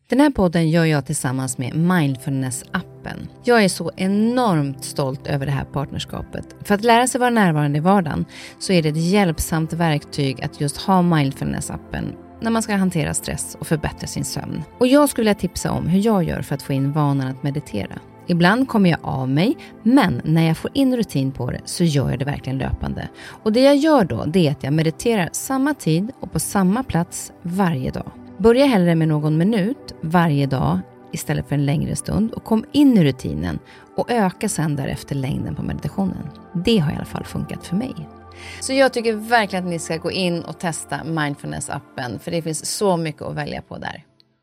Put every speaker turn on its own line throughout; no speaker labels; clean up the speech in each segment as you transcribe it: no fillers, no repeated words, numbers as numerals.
Den här podden gör jag tillsammans med Mindfulness-appen. Jag är så enormt stolt över det här partnerskapet. För att lära sig vara närvarande i vardagen så är det ett hjälpsamt verktyg att just ha Mindfulness-appen när man ska hantera stress och förbättra sin sömn. Och jag skulle vilja tipsa om hur jag gör för att få in vanan att meditera. Ibland kommer jag av mig, men när jag får in rutin på det så gör jag det verkligen löpande. Och det jag gör då, det är att jag mediterar samma tid och på samma plats varje dag. Börja hellre med någon minut varje dag istället för en längre stund och kom in i rutinen och öka sedan därefter längden på meditationen. Det har i alla fall funkat för mig. Så jag tycker verkligen att ni ska gå in och testa Mindfulness-appen för det finns så mycket att välja på där.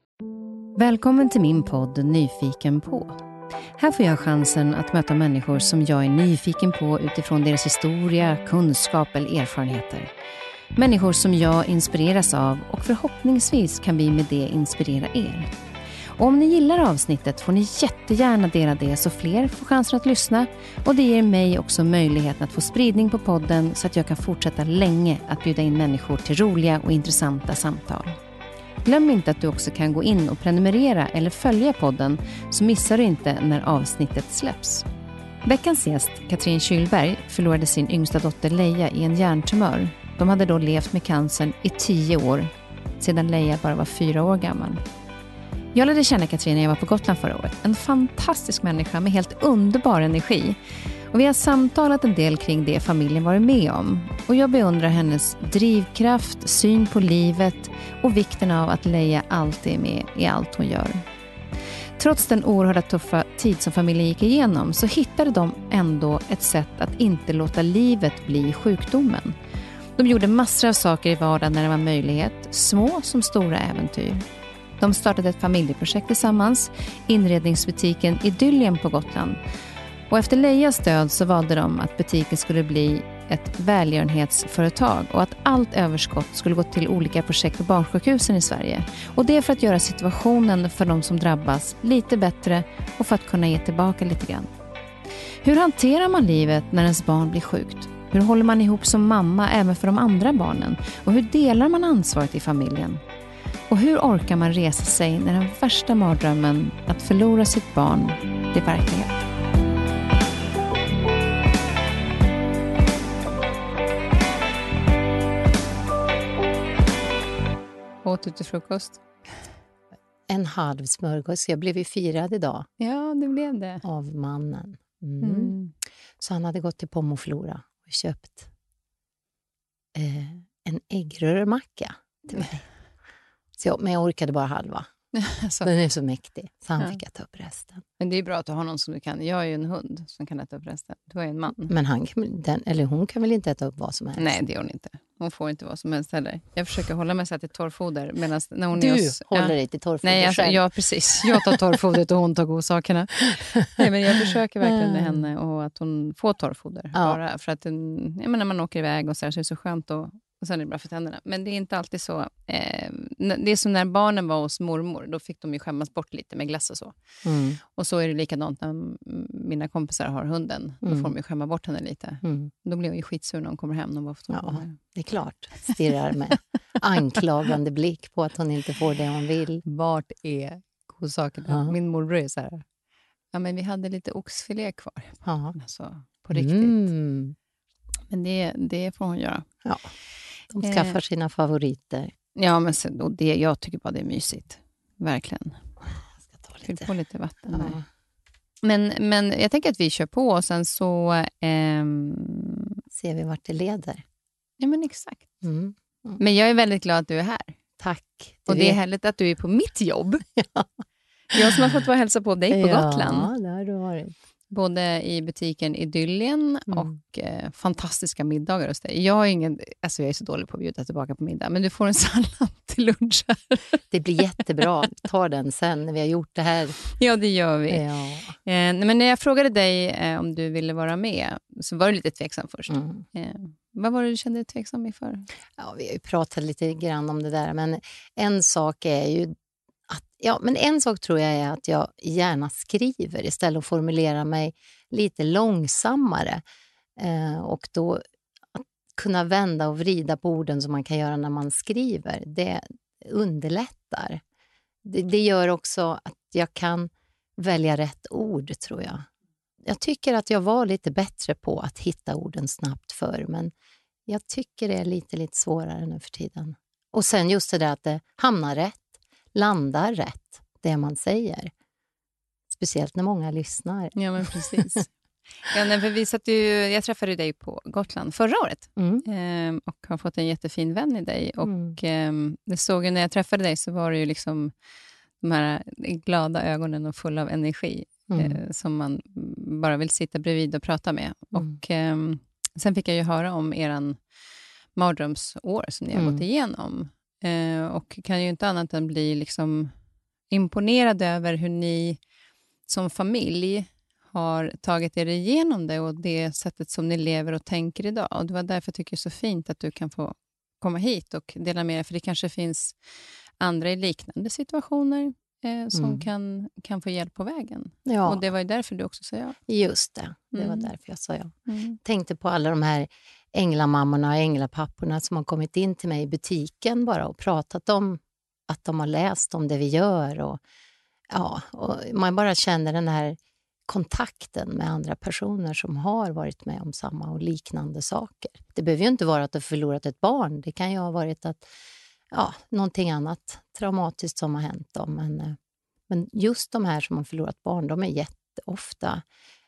Välkommen till min podd Nyfiken på. Här får jag chansen att möta människor som jag är nyfiken på utifrån deras historia, kunskap eller erfarenheter. Människor som jag inspireras av och förhoppningsvis kan vi med det inspirera er. Och om ni gillar avsnittet får ni jättegärna dela det så fler får chansen att lyssna. Och det ger mig också möjligheten att få spridning på podden så att jag kan fortsätta länge att bjuda in människor till roliga och intressanta samtal. Glöm inte att du också kan gå in och prenumerera eller följa podden så missar du inte när avsnittet släpps. Veckans gäst, Katrin Kylberg, förlorade sin yngsta dotter Leia i en hjärntumör. De hade då levt med cancern i 10 år, sedan Leia bara var 4 år gammal. Jag lärde känna Katrin när jag var på Gotland förra året. En fantastisk människa med helt underbar energi. Och vi har samtalat en del kring det familjen varit med om. Och jag beundrar hennes drivkraft, syn på livet och vikten av att Leia alltid är med i allt hon gör. Trots den oerhörda tuffa tid som familjen gick igenom så hittade de ändå ett sätt att inte låta livet bli sjukdomen. De gjorde massor av saker i vardagen när det var möjlighet, små som stora äventyr. De startade ett familjeprojekt tillsammans, inredningsbutiken Idyllien på Gotland. Och efter Leias död så valde de att butiken skulle bli ett välgörenhetsföretag och att allt överskott skulle gå till olika projekt på barnsjukhusen i Sverige. Och det är för att göra situationen för de som drabbas lite bättre och för att kunna ge tillbaka lite grann. Hur hanterar man livet när ens barn blir sjukt? Hur håller man ihop som mamma även för de andra barnen? Och hur delar man ansvaret i familjen? Och hur orkar man resa sig när den värsta mardrömmen att förlora sitt barn blir verklighet? Åt du till frukost?
En halv smörgås. Jag blev ju firad idag.
Ja, det blev det.
Av mannen. Så han hade gått till Pomoflora och köpt en äggrörmacka till mig. Men jag orkade bara halva. Den är så mäktig. Så han fick ta upp resten.
Men det är bra att du har någon som du kan. Jag är ju en hund som kan äta upp resten. Du är en man.
Men hon kan väl inte äta upp vad som helst?
Nej, det gör hon inte. Hon får inte vad som helst heller. Jag försöker hålla mig så till torrfoder. När hon
håller dig till torrfoder.
Nej, ja, precis. Jag tar torrfodret och hon tar godsakerna. Nej, men jag försöker verkligen med henne och att hon får torrfoder. Ja. Bara för att när man åker iväg och så är det så skönt och sen är det bra för tänderna. Men det är inte alltid så. Det är som när barnen var hos mormor. Då fick de ju skämmas bort lite med glass och så. Och så är det likadant när mina kompisar har hunden. Då får de ju skämma bort henne lite. Då blir hon ju skitsur när hon kommer hem.
Det är klart. Stirrar med anklagande blick på att hon inte får det hon vill.
Vart är godsakerna? Ja. Min morbror är så här. Ja, men vi hade lite oxfilé kvar.
Ja.
Alltså, på riktigt. Men det får hon göra.
Ja. De skaffar sina favoriter.
Ja, men jag tycker bara det är mysigt. Verkligen.
Jag ska ta lite.
Fyll på lite vatten. Ja. Men jag tänker att vi kör på och sen så...
ser vi vart det leder.
Ja, men exakt. Men jag är väldigt glad att du är här.
Tack.
Och det är härligt att du är på mitt jobb. Ja. Jag som har fått vara hälsa på dig på Gotland.
Ja, det har du varit.
Både i butiken Idyllien och fantastiska middagar hos dig. Jag är så dålig på att bjuda tillbaka på middag. Men du får en sallad till lunch här.
Det blir jättebra. Ta den sen när vi har gjort det här.
Ja, det gör vi.
Ja.
Men när jag frågade dig om du ville vara med så var du lite tveksam först. Vad var det du kände dig tveksam inför?
Ja, vi har ju pratat lite grann om det där. Men en sak är ju en sak tror jag är att jag gärna skriver istället för att formulera mig lite långsammare. Och då att kunna vända och vrida på orden som man kan göra när man skriver, det underlättar. det gör också att jag kan välja rätt ord, tror jag. Jag tycker att jag var lite bättre på att hitta orden snabbt förr, men jag tycker det är lite svårare nu för tiden. Och sen just det där att det hamnar rätt, landar rätt, det man säger. Speciellt när många lyssnar.
Ja, men precis. För jag träffade dig på Gotland förra året och har fått en jättefin vän i dig. Och det såg ju när jag träffade dig, så var det ju liksom de här glada ögonen och fulla av energi som man bara vill sitta bredvid och prata med. Och sen fick jag ju höra om eran mardrömsår som ni har gått igenom. Och kan ju inte annat än bli liksom imponerad över hur ni som familj har tagit er igenom det och det sättet som ni lever och tänker idag. Och det var därför jag tycker det är så fint att du kan få komma hit och dela med dig, för det kanske finns andra i liknande situationer som kan få hjälp på vägen. Ja. Och det var ju därför du också sa ja.
Just det var därför jag sa ja. Tänkte på alla de här änglamammorna och änglapapporna som har kommit in till mig i butiken bara och pratat om att de har läst om det vi gör. Och man bara känner den här kontakten med andra personer som har varit med om samma och liknande saker. Det behöver ju inte vara att du förlorat ett barn. Det kan ju ha varit att någonting annat traumatiskt som har hänt dem. Men just de här som har förlorat barn, de är jätteofta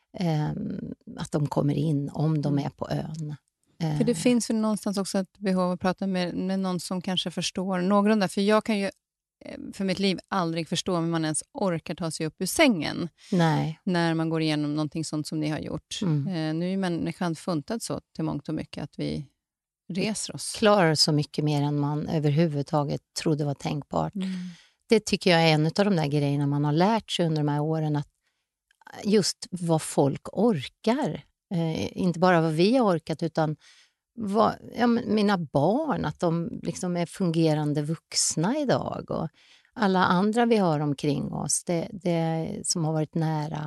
att de kommer in om de är på ön.
För det finns väl någonstans också ett behov att prata med någon som kanske förstår någorlunda. För jag kan ju för mitt liv aldrig förstå om man ens orkar ta sig upp ur sängen.
Nej.
När man går igenom någonting sånt som ni har gjort. Nu är människan funtad så till mångt och mycket att vi reser oss.
Klarar så mycket mer än man överhuvudtaget trodde var tänkbart. Det tycker jag är en av de där grejerna man har lärt sig under de här åren. Att just vad folk orkar. Inte bara vad vi har orkat, utan mina barn, att de liksom är fungerande vuxna idag, och alla andra vi har omkring oss, det som har varit nära,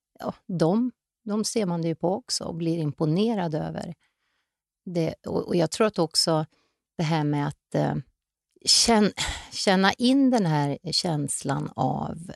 de ser man det ju på också och blir imponerad över det. Och jag tror att också det här med att känna in den här känslan av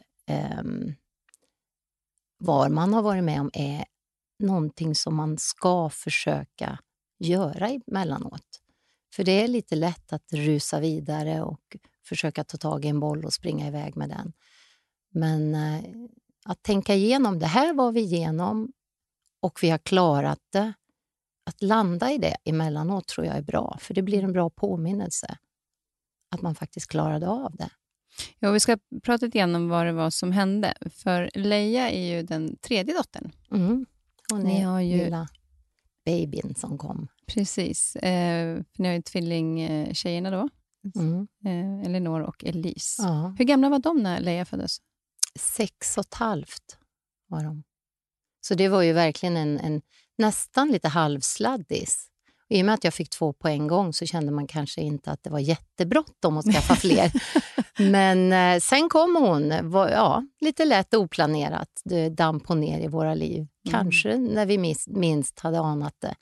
vad man har varit med om är någonting som man ska försöka göra emellanåt. För det är lite lätt att rusa vidare och försöka ta tag i en boll och springa iväg med den. Men att tänka igenom, det här var vi igenom och vi har klarat det. Att landa i det emellanåt tror jag är bra, för det blir en bra påminnelse att man faktiskt klarade av det.
Ja, vi ska prata lite grann om vad det var som hände. För Leia är ju den tredje dottern.
Hon är lilla babyn som kom.
Precis. Ni har ju tvillingtjejerna då. Elinor och Elise. Ja. Hur gamla var de när Leia föddes?
6,5 var de. Så det var ju verkligen en nästan lite halvsladdis. Och i och med att jag fick 2 på en gång så kände man kanske inte att det var jättebråttom att skaffa fler. Men sen kom hon, lite lätt oplanerat. Det damp hon ner i våra liv. Kanske när vi minst hade anat det.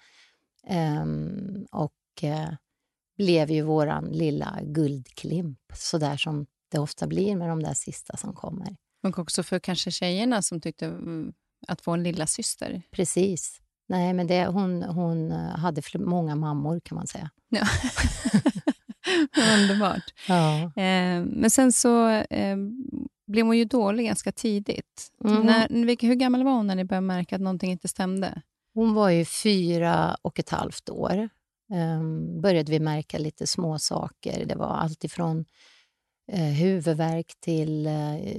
Blev ju våran lilla guldklimp. Så där som det ofta blir med de där sista som kommer.
Och också för kanske tjejerna som tyckte att få en lilla syster.
Precis. Nej, men hon hade många mammor kan man säga. Ja.
Underbart. Ja. Men sen så blev hon ju dålig ganska tidigt. Hur gammal var hon när ni började märka att någonting inte stämde?
Hon var ju 4,5 år. Började vi märka lite små saker. Det var allt ifrån huvudvärk till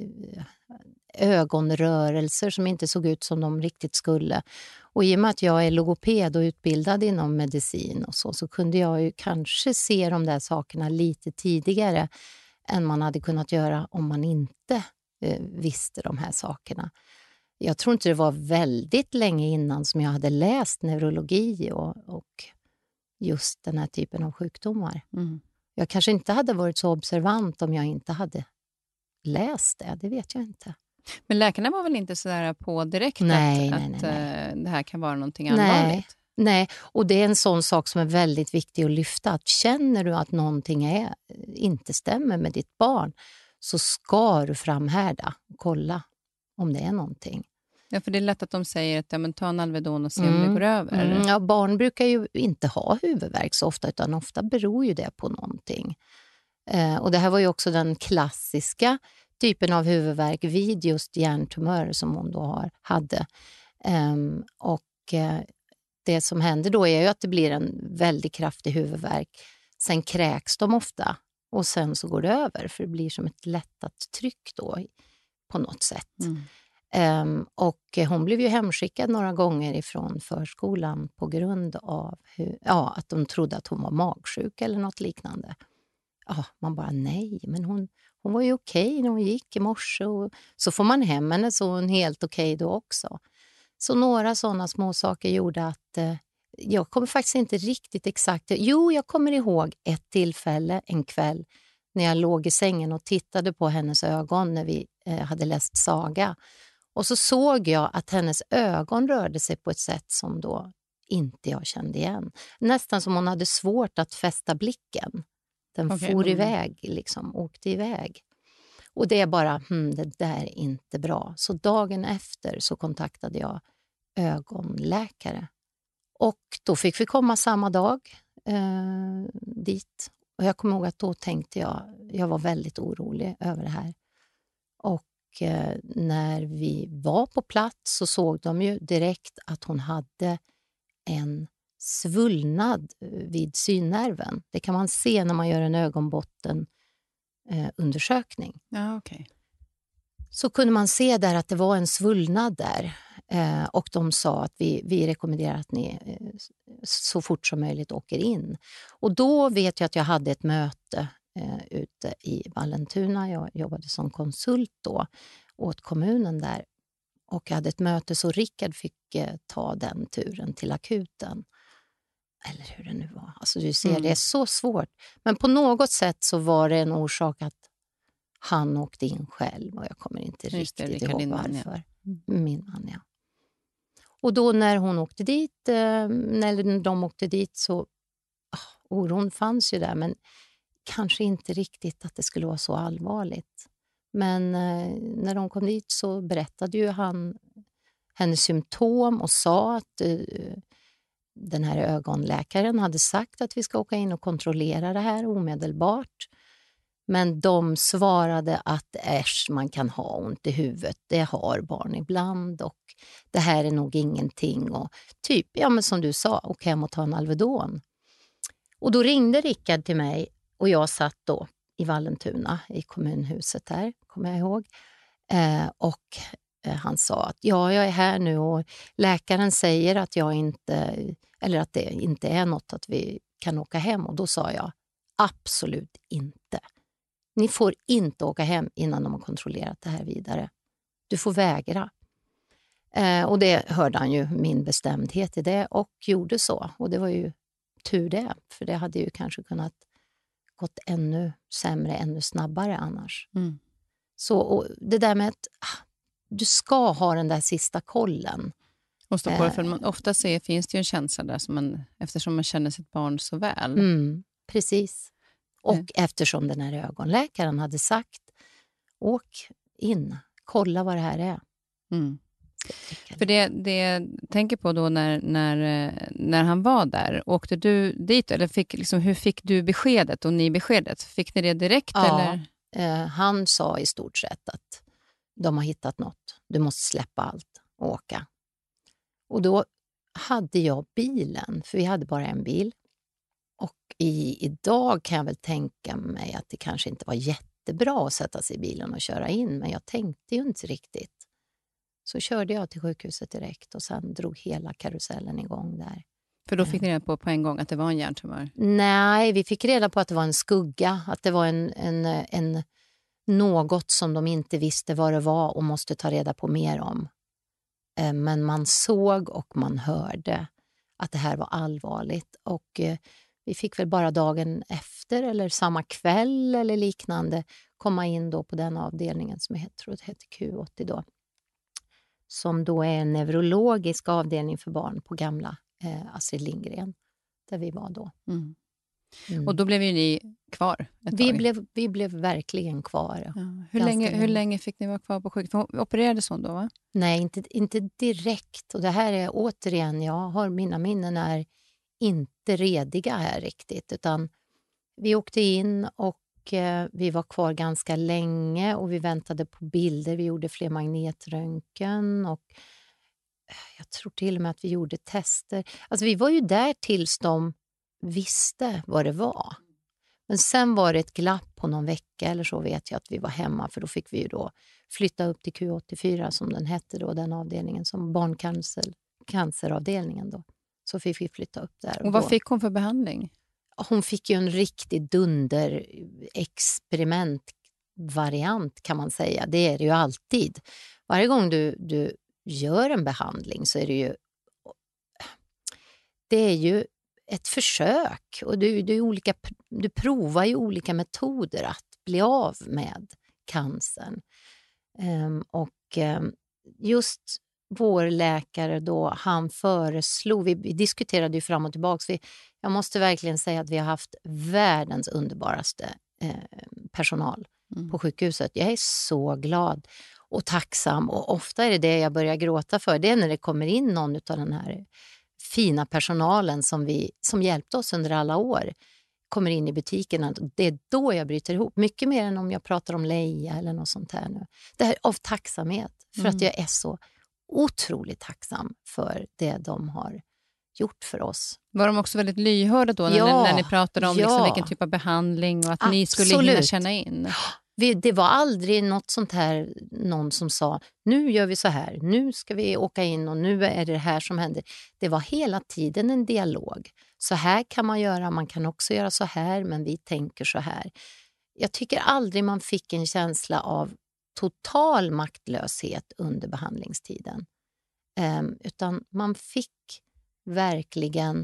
ögonrörelser som inte såg ut som de riktigt skulle. Och i och med att jag är logoped och utbildad inom medicin och så kunde jag ju kanske se de där sakerna lite tidigare än man hade kunnat göra om man inte visste de här sakerna. Jag tror inte det var väldigt länge innan som jag hade läst neurologi och just den här typen av sjukdomar. Jag kanske inte hade varit så observant om jag inte hade läst det vet jag inte.
Men läkarna var väl inte så där på direkt
nej.
Det här kan vara någonting allvarligt?
Nej, och det är en sån sak som är väldigt viktig att lyfta. Att känner du att någonting inte stämmer med ditt barn, så ska du framhärda och kolla om det är någonting.
Ja, för det är lätt att de säger att men ta en Alvedon och se om det går över.
Ja, barn brukar ju inte ha huvudvärk så ofta, utan ofta beror ju det på någonting. Och det här var ju också den klassiska typen av huvudvärk vid just hjärntumörer som hon då hade. Det som händer då är ju att det blir en väldigt kraftig huvudvärk. Sen kräks de ofta och sen så går det över, för det blir som ett lättat tryck då på något sätt. Och hon blev ju hemskickad några gånger ifrån förskolan på grund av att de trodde att hon var magsjuk eller något liknande. Ja, man bara nej, men hon var ju okej när hon gick i morse, och så får man hem henne så hon helt okej då också. Så några sådana små saker gjorde att jag kommer faktiskt inte riktigt exakt. Jo, jag kommer ihåg ett tillfälle en kväll när jag låg i sängen och tittade på hennes ögon när vi hade läst saga. Och så såg jag att hennes ögon rörde sig på ett sätt som då inte jag kände igen. Nästan som hon hade svårt att fästa blicken. Den for iväg, liksom, åkte iväg. Och det är bara, det där är inte bra. Så dagen efter så kontaktade jag ögonläkare. Och då fick vi komma samma dag dit. Och jag kommer ihåg att då tänkte jag var väldigt orolig över det här. Och när vi var på plats så såg de ju direkt att hon hade en svullnad vid synnerven. Det kan man se när man gör en ögonbottenundersökning.
Ja, okej.
Så kunde man se där att det var en svullnad där. Och de sa att vi rekommenderar att ni så fort som möjligt åker in. Och då vet jag att jag hade ett möte ute i Vallentuna. Jag jobbade som konsult då åt kommunen där. Och jag hade ett möte så Rickard fick ta den turen till akuten. Eller hur det nu var. Alltså du ser, det är så svårt. Men på något sätt så var det en orsak att han åkte in själv. Och jag kommer inte riktigt ihåg varför. Min man, ja. Och då när hon åkte dit, när de åkte dit så oron fanns ju där. Men kanske inte riktigt att det skulle vara så allvarligt. Men när de kom dit så berättade ju han hennes symptom och sa att den här ögonläkaren hade sagt att vi ska åka in och kontrollera det här omedelbart. Men de svarade att man kan ha ont i huvudet. Det har barn ibland och det här är nog ingenting. Och typ, men som du sa, åk hem och ta en Alvedon. Och då ringde Rickard till mig och jag satt då i Vallentuna i kommunhuset där, kommer jag ihåg. Och han sa att jag är här nu och läkaren säger att att det inte är något att vi kan åka hem. Och då sa jag, absolut inte. Ni får inte åka hem innan de har kontrollerat det här vidare. Du får vägra. Och det hörde han ju min bestämdhet i det och gjorde så. Och det var ju tur det, för det hade ju kanske kunnat gått ännu sämre, ännu snabbare annars. Så och det där med att du ska ha den där sista kollen.
Och stå på det, för ofta finns det ju en känsla där eftersom man känner sitt barn så väl.
Precis. Och eftersom den här ögonläkaren hade sagt åk in, kolla vad det här är.
För det tänker på då när han var där, åkte du dit eller hur fick du beskedet och ni beskedet? Fick ni det direkt?
Ja, eller? Han sa i stort sett att de har hittat något. Du måste släppa allt och åka. Och då hade jag bilen, för vi hade bara en bil. Och idag kan jag väl tänka mig att det kanske inte var jättebra att sätta sig i bilen och köra in. Men jag tänkte ju inte riktigt. Så körde jag till sjukhuset direkt och sen drog hela karusellen igång där.
För då fick ni reda på en gång att det var en hjärntumör?
Nej, vi fick reda på att det var en skugga. Att det var en något som de inte visste vad det var och måste ta reda på mer om. Men man såg och man hörde att det här var allvarligt. Och vi fick väl bara dagen efter eller samma kväll eller liknande komma in då på den avdelningen som jag tror det heter Q80 då. Som då är en neurologisk avdelning för barn på gamla Astrid Lindgren, där vi var då.
Och då blev ju ni kvar ett tag.
Vi blev verkligen kvar.
Ja. Hur länge fick ni vara kvar på sjukhus? Opererades hon då, va?
Nej, inte direkt. Och det här är återigen, mina minnen är inte rediga här riktigt. Utan vi åkte in och vi var kvar ganska länge och vi väntade på bilder. Vi gjorde fler magnetröntgen och jag tror till och med att vi gjorde tester. Alltså vi var ju där tills de visste vad det var. Men sen var det ett glapp på någon vecka eller så vet jag att vi var hemma. För då fick vi ju då flytta upp till Q84 som den hette då, den avdelningen som barncanceravdelningen då. Så fick vi flytta upp där.
Och vad fick hon för behandling?
Hon fick ju en riktig dunder-experimentvariant kan man säga. Det är det ju alltid. Varje gång du gör en behandling så är det är ju ett försök. Och du provar ju olika metoder att bli av med cancern. Just vår läkare då, han föreslog, vi diskuterade ju fram och tillbaka. Jag måste verkligen säga att vi har haft världens underbaraste personal på sjukhuset. Jag är så glad och tacksam och ofta är det jag börjar gråta för. Det är när det kommer in någon av den här fina personalen som hjälpte oss under alla år kommer in i butiken. Det är då jag bryter ihop. Mycket mer än om jag pratar om Leia eller något sånt här nu. Det här av tacksamhet för att jag är så otroligt tacksam för det de har gjort för oss.
Var de också väldigt lyhörda då när ni pratade om liksom vilken typ av behandling och att ni skulle hinna känna in?
Det var aldrig något sånt här, någon som sa nu gör vi så här, nu ska vi åka in och nu är det här som händer. Det var hela tiden en dialog. Så här kan man göra, man kan också göra så här, men vi tänker så här. Jag tycker aldrig man fick en känsla av total maktlöshet under behandlingstiden. Utan man fick verkligen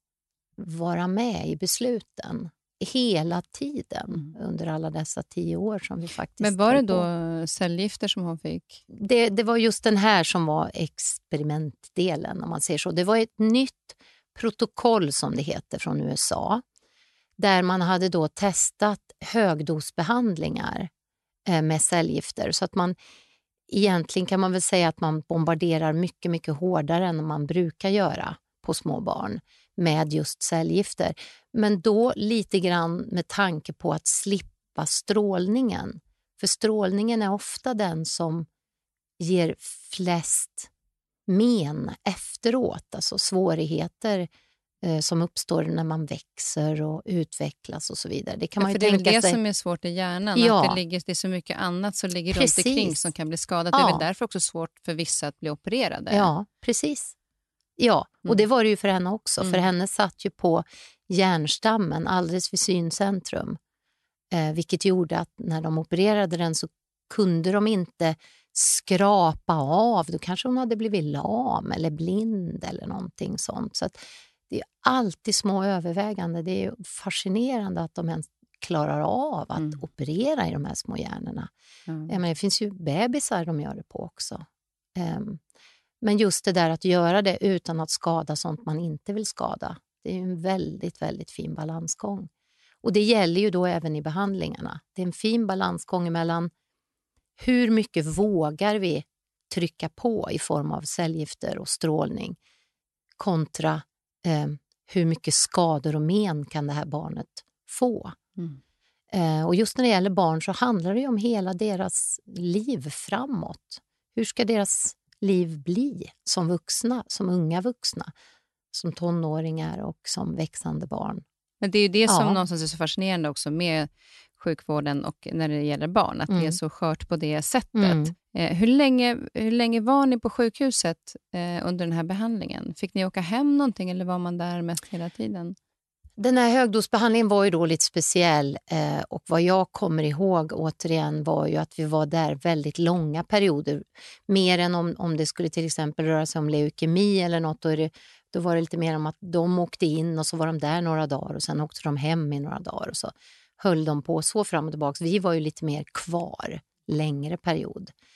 vara med i besluten hela tiden under alla dessa 10 år som vi faktiskt.
Men var det då cellgifter som hon fick?
Det var just den här som var experimentdelen om man säger så. Det var ett nytt protokoll som det heter från USA där man hade då testat högdosbehandlingar med cellgifter så att man egentligen kan man väl säga att man bombarderar mycket, mycket hårdare än man brukar göra på små barn med just cellgifter. Men då lite grann med tanke på att slippa strålningen. För strålningen är ofta den som ger flest men efteråt. Alltså svårigheter som uppstår när man växer och utvecklas och så vidare. Det kan man ju
för
tänka
det är det
sig.
Som är svårt i hjärnan.
Ja.
Att det är så mycket annat som ligger runt omkring som kan bli skadat. Det är väl därför också svårt för vissa att bli opererade.
Ja, precis. Ja, och det var det ju för henne också. För henne satt ju på hjärnstammen alldeles vid syncentrum. Vilket gjorde att när de opererade den så kunde de inte skrapa av. Då kanske hon hade blivit lam eller blind eller någonting sånt. Så att det är alltid små övervägande. Det är fascinerande att de ens klarar av att operera i de här små hjärnorna. Men det finns ju bebisar de gör det på också. Men just det där att göra det utan att skada sånt man inte vill skada. Det är ju en väldigt, väldigt fin balansgång. Och det gäller ju då även i behandlingarna. Det är en fin balansgång mellan hur mycket vågar vi trycka på i form av cellgifter och strålning kontra hur mycket skador och men kan det här barnet få. Och just när det gäller barn så handlar det ju om hela deras liv framåt. Hur ska deras liv bli som vuxna, som unga vuxna, som tonåringar och som växande barn? Men
det är ju det som någonstans är så fascinerande också med sjukvården och när det gäller barn, att det är så skört på det sättet. Hur länge var ni på sjukhuset under den här behandlingen? Fick ni åka hem någonting eller var man där mest hela tiden?
Den här högdosbehandlingen var ju då lite speciell och vad jag kommer ihåg återigen var ju att vi var där väldigt långa perioder. Mer än om det skulle till exempel röra sig om leukemi eller något. Då var det lite mer om att de åkte in och så var de där några dagar och sen åkte de hem i några dagar och så höll de på så fram och tillbaka. Vi var ju lite mer kvar längre period.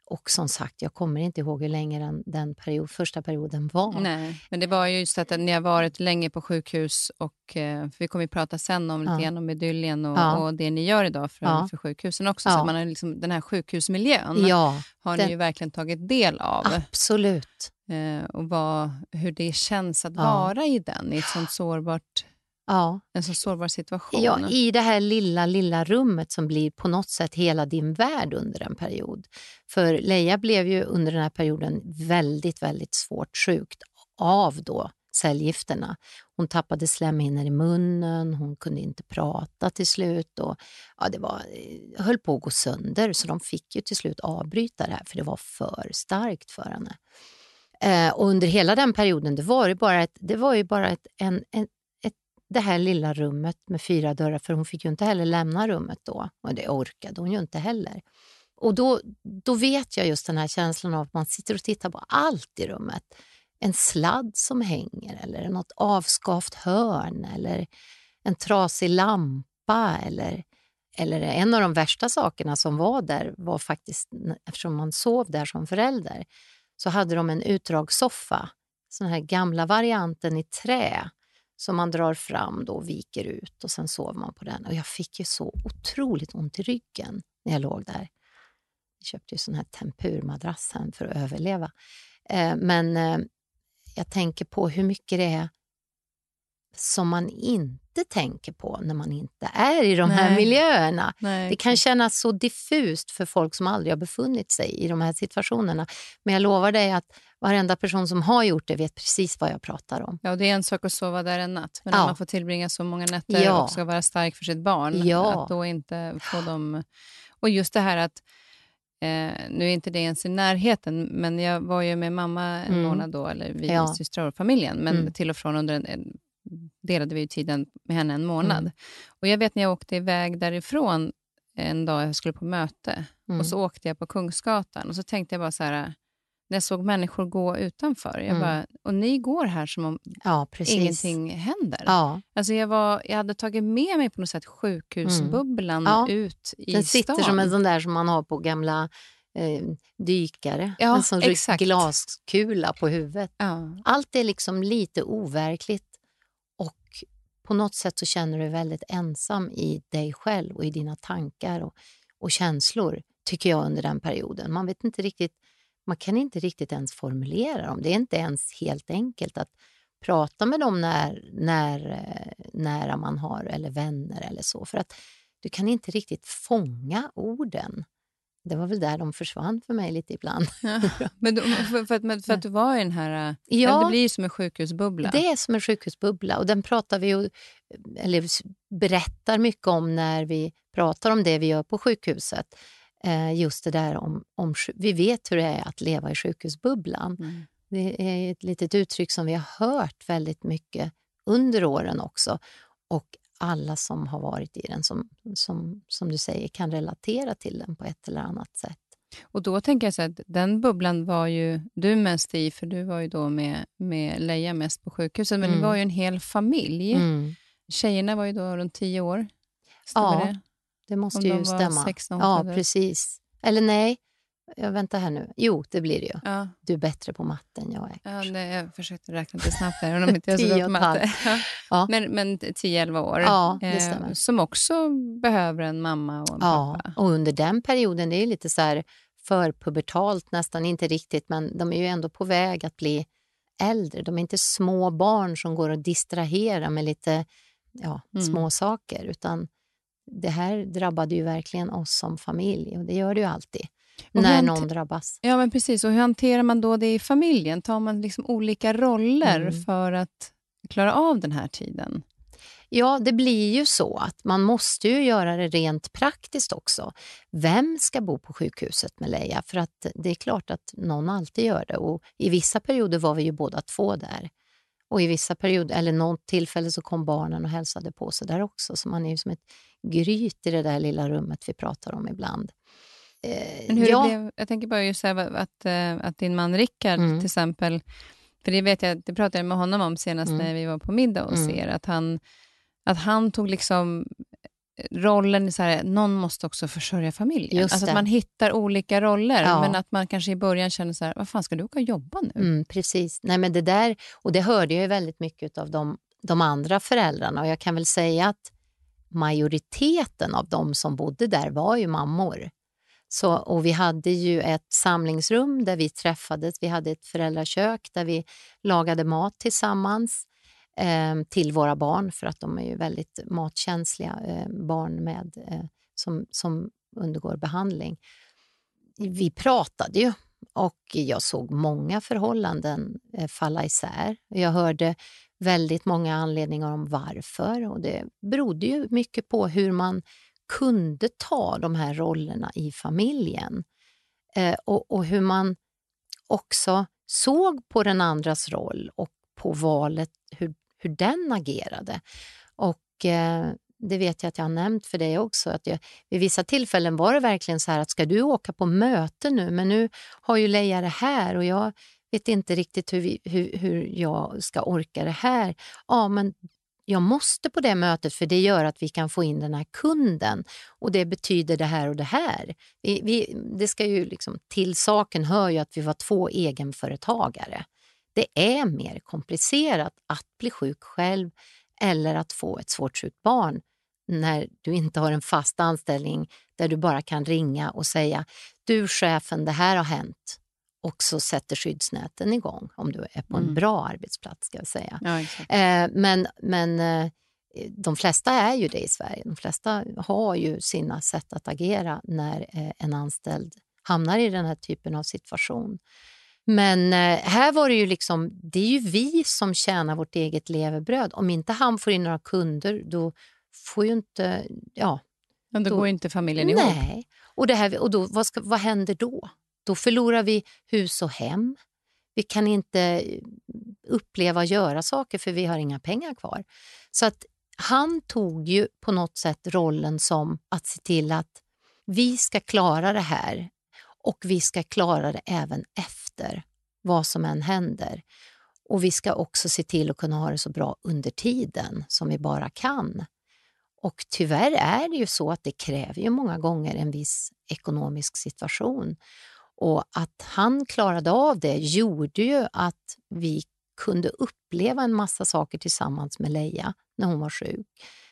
Och som sagt, jag kommer inte ihåg hur länge den första perioden var.
Nej, men det var ju just att ni har varit länge på sjukhus och för vi kommer ju prata sen om lite grann om Idyllien och det ni gör idag för sjukhusen också. Så att man har liksom, den här sjukhusmiljön har ni ju verkligen tagit del av.
Absolut.
Och hur det känns att vara i den, i ett sånt sårbart... en så sårbar situation.
Ja, i det här lilla rummet som blir på något sätt hela din värld under en period. För Leia blev ju under den här perioden väldigt, väldigt svårt sjukt av då cellgifterna. Hon tappade slemhinnor i munnen, hon kunde inte prata till slut och höll på att gå sönder, så de fick ju till slut avbryta det här för det var för starkt för henne. Och under hela den perioden det var ju bara det här lilla rummet med 4 dörrar, för hon fick ju inte heller lämna rummet då. Och det orkade hon ju inte heller. Och då vet jag just den här känslan av att man sitter och tittar på allt i rummet. En sladd som hänger eller något avskavt hörn eller en trasig lampa eller en av de värsta sakerna som var där var faktiskt, eftersom man sov där som förälder, så hade de en utdragssoffa, sån här gamla varianten i trä, som man drar fram då och viker ut och sen sover man på den. Och jag fick ju så otroligt ont i ryggen när jag låg där. Jag köpte ju sån här tempurmadrass hem för att överleva. Men jag tänker på hur mycket det är som man inte tänker på när man inte är i de här miljöerna.
Nej.
Det kan kännas så diffust för folk som aldrig har befunnit sig i de här situationerna. Men jag lovar dig att varenda person som har gjort det vet precis vad jag pratar om.
Ja, det är en sak att sova där en natt. Men när man får tillbringa så många nätter och ska vara stark för sitt barn. Att då inte få dem... Och just det här att nu är inte det ens i närheten, men jag var ju med mamma en månad då, eller vi systrar och familjen, men till och från under delade vi ju tiden med henne en månad. Och jag vet när jag åkte iväg därifrån en dag jag skulle på möte och så åkte jag på Kungsgatan och så tänkte jag bara så här, när jag såg människor gå utanför, jag bara, och ni går här som om ingenting händer.
Ja.
Alltså jag hade tagit med mig på något sätt sjukhusbubblan ut i
den sitter
stan.
som en sån där som man har på gamla dykare.
Ja,
en sån glaskula på huvudet. Ja. Allt är liksom lite overkligt och på något sätt så känner du dig väldigt ensam i dig själv och i dina tankar och känslor, tycker jag, under den perioden. Man kan inte riktigt ens formulera dem. Det är inte ens helt enkelt att prata med dem när man har eller vänner eller så. För att du kan inte riktigt fånga orden. Det var väl där de försvann för mig lite ibland.
Ja, men för att du var i den här... Ja, det blir ju som en sjukhusbubbla.
Det är som en sjukhusbubbla och den pratar vi ju, eller berättar mycket om när vi pratar om det vi gör på sjukhuset. Just det där om vi vet hur det är att leva i sjukhusbubblan. Det är ett litet uttryck som vi har hört väldigt mycket under åren också. Och alla som har varit i den som du säger kan relatera till den på ett eller annat sätt.
Och då tänker jag så att den bubblan var ju du mest i, för du var ju då med Leia mest på sjukhuset, men det var ju en hel familj. Tjejerna var ju då runt 10 år.
Stämmer det måste ju stämma.
16,
ja, precis. Eller nej, jag väntar här nu. Jo, det blir det ju. Ja. Du är bättre på matten, jag är.
Ja, jag försökte räkna lite snabbt där, om inte jag så bra på matte. Ja. Men 10-11 år.
Ja, det stämmer.
Som också behöver en mamma och en pappa.
Och under den perioden, det är lite så här förpubertalt, nästan inte riktigt, men de är ju ändå på väg att bli äldre. De är inte små barn som går och distraherar med lite små saker, utan det här drabbade ju verkligen oss som familj, och det gör det ju alltid när någon drabbas.
Ja, men precis. Och hur hanterar man då det i familjen? Tar man liksom olika roller för att klara av den här tiden?
Ja, det blir ju så att man måste ju göra det rent praktiskt också. Vem ska bo på sjukhuset med Leia? För att det är klart att någon alltid gör det. Och i vissa perioder var vi ju båda två där. Och i vissa perioder, eller något tillfälle, så kom barnen och hälsade på sig där också. Så man är ju som ett gryt i det där lilla rummet vi pratar om ibland.
Men hur det blev, jag tänker bara just så här att din man Rickard till exempel, för det vet jag, det pratade jag med honom om senast när vi var på middag och ser att han tog liksom rollen är så här, någon måste också försörja familjen.
Just
alltså
det.
att man hittar olika roller,
Ja.
men att man kanske i början känner så här, vad fan ska du åka och jobba nu?
Precis. Nej, men det där, och det hörde jag ju väldigt mycket av de andra föräldrarna, och jag kan väl säga att majoriteten av de som bodde där var ju mammor. Så, och vi hade ju ett samlingsrum där vi träffades, vi hade ett föräldrakök där vi lagade mat tillsammans till våra barn, för att de är ju väldigt matkänsliga barn som undergår behandling. Vi pratade ju, och jag såg många förhållanden falla isär. Jag hörde väldigt många anledningar om varför, och det berodde ju mycket på hur man kunde ta de här rollerna i familjen och hur man också såg på den andras roll och på valet, hur den agerade. Och det vet jag att jag har nämnt för dig också, att vid vissa tillfällen var det verkligen så här att ska du åka på möte nu, men nu har ju Leia det här och jag vet inte riktigt hur jag ska orka det här. Ja, men jag måste på det mötet, för det gör att vi kan få in den här kunden, och det betyder det här och det här. Det ska ju liksom, till saken hör ju att vi var 2 egenföretagare. Det är mer komplicerat att bli sjuk själv eller att få ett svårt sjukt barn när du inte har en fast anställning där du bara kan ringa och säga, du chefen, det här har hänt. Och så sätter skyddsnäten igång om du är på en bra arbetsplats, ska jag säga.
Ja, exakt.
Men de flesta är ju det i Sverige. De flesta har ju sina sätt att agera när en anställd hamnar i den här typen av situation. Men här var det ju liksom, det är ju vi som tjänar vårt eget levebröd. Om inte han får in några kunder, då får ju inte,
Men då går inte familjen ihop.
Nej, och då, vad händer då? Då förlorar vi hus och hem. Vi kan inte uppleva och göra saker för vi har inga pengar kvar. Så att han tog ju på något sätt rollen som att se till att vi ska klara det här, och vi ska klara det även efter vad som än händer. Och vi ska också se till att kunna ha det så bra under tiden som vi bara kan. Och tyvärr är det ju så att det kräver ju många gånger en viss ekonomisk situation. Och att han klarade av det gjorde ju att vi kunde uppleva en massa saker tillsammans med Leia när hon var sjuk.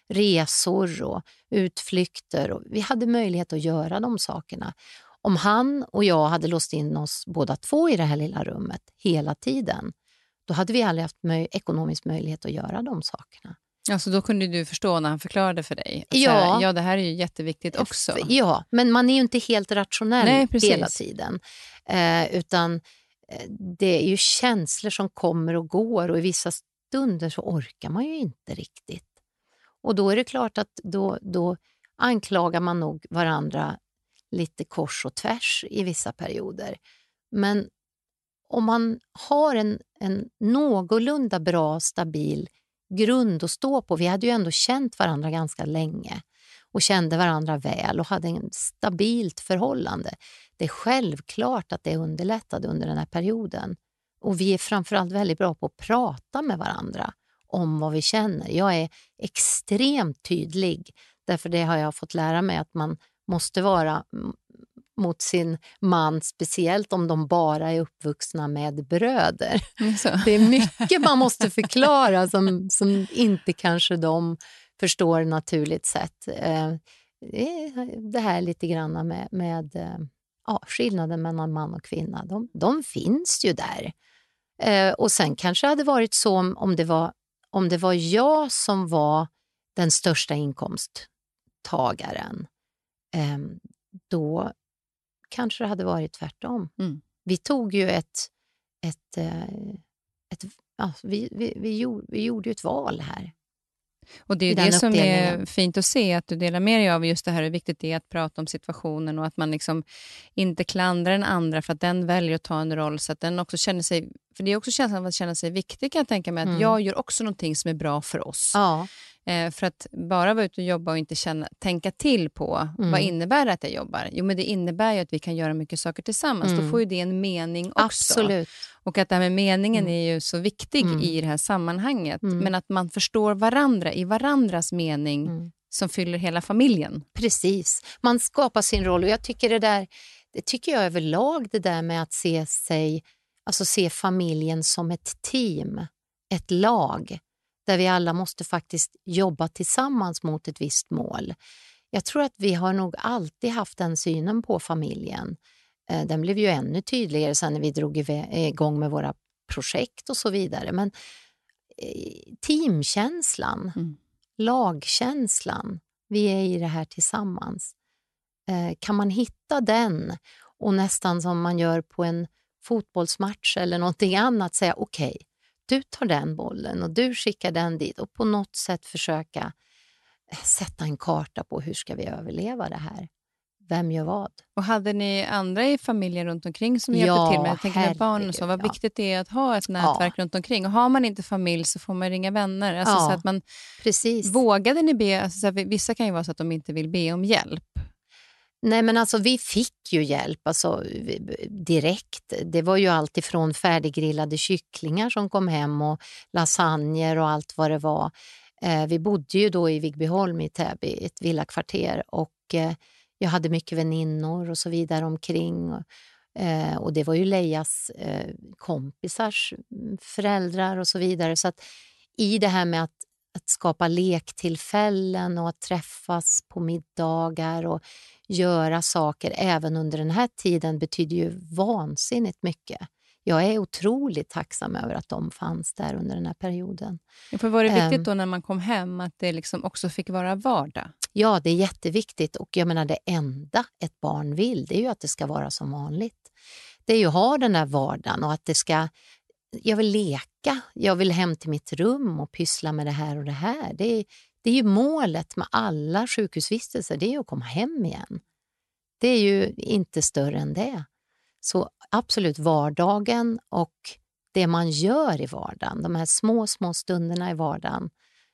Resor och utflykter, och vi hade möjlighet att göra de sakerna. Om han och jag hade låst in oss båda 2 i det här lilla rummet hela tiden, då hade vi aldrig haft ekonomisk möjlighet att göra de sakerna.
Alltså då kunde du förstå när han förklarade för dig. Att
Ja.
så här, ja, det här är ju jätteviktigt också.
Ja, men man är ju inte helt rationell.
Nej, precis.
Hela tiden. Utan det är ju känslor som kommer och går, och i vissa stunder så orkar man ju inte riktigt. Och då är det klart att då anklagar man nog varandra lite kors och tvärs i vissa perioder. Men om man har en någorlunda bra, stabil grund att stå på. Vi hade ju ändå känt varandra ganska länge och kände varandra väl och hade en stabilt förhållande. Det är självklart att det underlättade under den här perioden. Och vi är framförallt väldigt bra på att prata med varandra om vad vi känner. Jag är extremt tydlig, därför det har jag fått lära mig att man måste vara mot sin man, speciellt om de bara är uppvuxna med bröder. Det är mycket man måste förklara som inte kanske de förstår naturligt sätt. Det här lite grann med skillnaden mellan man och kvinna. De finns ju där. Och sen kanske det hade varit så om det var jag som var den största inkomsttagaren. Då kanske det hade varit tvärtom.
Mm.
Vi tog ju vi gjorde ju ett val här.
Och det är ju det som är fint att se, att du delar med dig av just det här hur viktigt det är att prata om situationen och att man liksom inte klandrar den andra för att den väljer att ta en roll, så att den också känner sig, för det är också känslan av att känna sig viktig, kan jag tänka mig, att jag gör också någonting som är bra för oss.
Ja.
För att bara vara ute och jobba och inte tänka till på vad innebär det att jag jobbar? Jo, men det innebär ju att vi kan göra mycket saker tillsammans. Då får ju det en mening också.
Absolut.
Och att det här med meningen är ju så viktig i det här sammanhanget. Men att man förstår varandra i varandras mening som fyller hela familjen.
Precis, man skapar sin roll och jag tycker det tycker jag överlag, det där med att se familjen som ett team, ett lag där vi alla måste faktiskt jobba tillsammans mot ett visst mål. Jag tror att vi har nog alltid haft den synen på familjen. Den blev ju ännu tydligare sen när vi drog igång med våra projekt och så vidare. Men teamkänslan, lagkänslan, vi är i det här tillsammans. Kan man hitta den och nästan som man gör på en fotbollsmatch eller någonting annat säga okej, du tar den bollen och du skickar den dit och på något sätt försöka sätta en karta på hur ska vi överleva det här. Vem gör vad?
Och hade ni andra i familjen runt omkring som hjälpte till med? Jag tänker med barn och så. Vad viktigt det är att ha ett nätverk runt omkring. Och har man inte familj så får man ringa vänner. Alltså så att man,
precis.
Vågade ni be? Alltså så här, vissa kan ju vara så att de inte vill be om hjälp.
Nej, men alltså vi fick ju hjälp direkt. Det var ju allt ifrån färdiggrillade kycklingar som kom hem och lasagner och allt vad det var. Vi bodde ju då i Vigbyholm i Täby, ett villakvarter, och jag hade mycket väninnor och så vidare omkring. Och det var ju Leias kompisars föräldrar och så vidare. Så att i det här med att skapa lektillfällen och att träffas på middagar och göra saker även under den här tiden betyder ju vansinnigt mycket. Jag är otroligt tacksam över att de fanns där under den här perioden.
För var det viktigt då när man kom hem att det liksom också fick vara vardag?
Ja, det är jätteviktigt, och jag menar det enda ett barn vill, det är ju att det ska vara som vanligt. Det är ju att ha den här vardagen och att jag vill leka, jag vill hem till mitt rum och pyssla med det här och det här. Det är ju målet med alla sjukhusvistelser, det är ju att komma hem igen. Det är ju inte större än det. Så absolut vardagen och det man gör i vardagen, de här små stunderna i vardagen,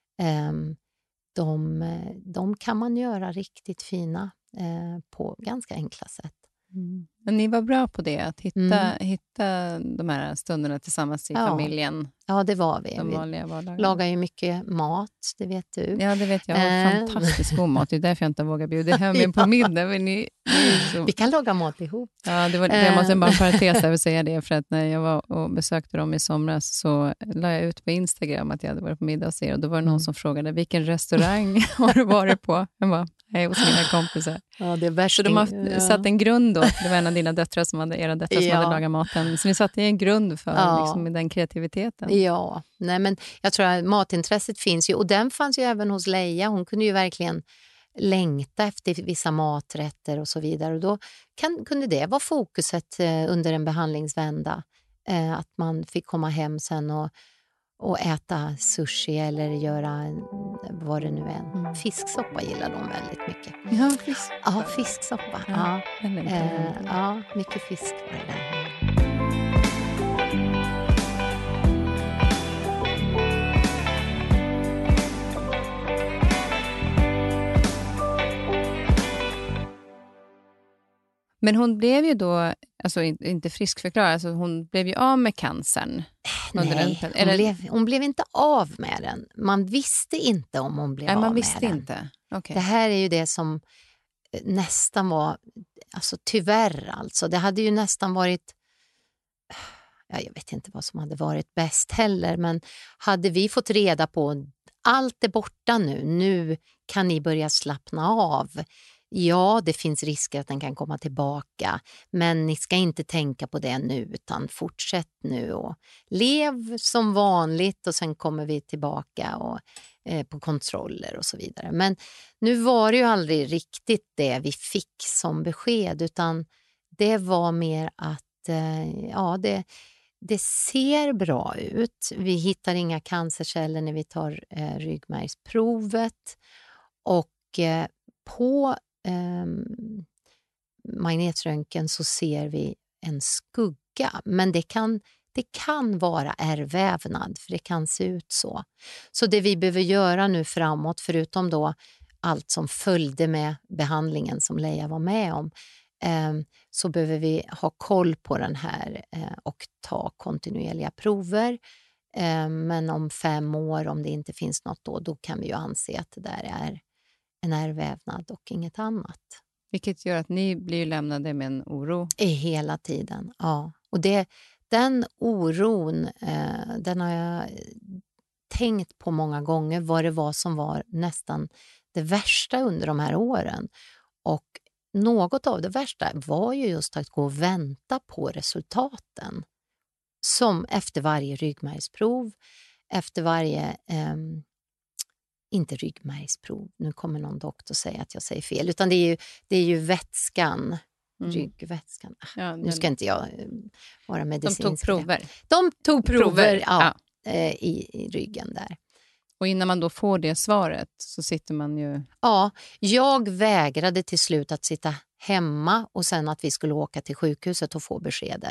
de kan man göra riktigt fina på ganska enkla sätt.
Men ni var bra på det, att hitta de här stunderna tillsammans i familjen.
Ja, det var vi.
De vanliga vardagarna.
Lagar ju mycket mat, det vet du.
Ja, det vet jag. Fantastiskt god mat. Det är därför jag inte vågar bjuda hem in på middag.
Vi kan laga mat ihop.
Ja, jag måste bara parentes där och säga det, för att när jag var och besökte dem i somras så la jag ut på Instagram att jag hade varit på middag hos er, och då var det någon som frågade vilken restaurang har du varit på? Jag bara, hos mina kompisar.
Ja, det är värst.
Så de har satt en grund då. Det var en av dina döttrar som hade lagat maten. Så ni satte en grund för liksom, den kreativiteten.
Ja, nej, men jag tror att matintresset finns ju. Och den fanns ju även hos Leia. Hon kunde ju verkligen längta efter vissa maträtter och så vidare. Och då kunde det vara fokuset under en behandlingsvända. Att man fick komma hem sen och äta sushi eller göra vad det nu är. Fisksoppa gillar de väldigt mycket.
Ja,
fisksoppa. Ja, mycket fisk var det där.
Men hon blev ju då, alltså inte friskförklarad, alltså hon blev ju av med cancern.
Hon blev inte av med den. Man visste inte om hon blev av med den.
Man visste inte. Okay.
Det här är ju det som nästan var, alltså tyvärr alltså, det hade ju nästan varit, jag vet inte vad som hade varit bäst heller, men hade vi fått reda på allt är borta nu kan ni börja slappna av. Ja, det finns risker att den kan komma tillbaka, men ni ska inte tänka på det nu, utan fortsätt nu och lev som vanligt, och sen kommer vi tillbaka och på kontroller och så vidare. Men nu var det ju aldrig riktigt det vi fick som besked, utan det var mer att det ser bra ut. Vi hittar inga cancerceller när vi tar ryggmärgsprovet, och på magnetröntgen så ser vi en skugga, men det kan vara ärrvävnad, för det kan se ut så. Så det vi behöver göra nu framåt, förutom då allt som följde med behandlingen som Leia var med om, så behöver vi ha koll på den här och ta kontinuerliga prover. Men om 5 år, om det inte finns något då kan vi ju anse att det där är en ärrvävnad och inget annat.
Vilket gör att ni blir lämnade med en oro.
Hela tiden, ja. Och den oron, den har jag tänkt på många gånger, vad det var som var nästan det värsta under de här åren. Och något av det värsta var ju just att gå och vänta på resultaten. Som efter varje ryggmärgsprov, efter varje... inte ryggmärgsprov, nu kommer någon doktor säga att jag säger fel, utan det är ju vätskan, ryggvätskan. Nu ska inte jag vara medicinsk.
De tog prover.
De tog prover, ja. I ryggen där.
Och innan man då får det svaret så sitter man ju...
Ja, jag vägrade till slut att sitta hemma och sen att vi skulle åka till sjukhuset och få beskedet.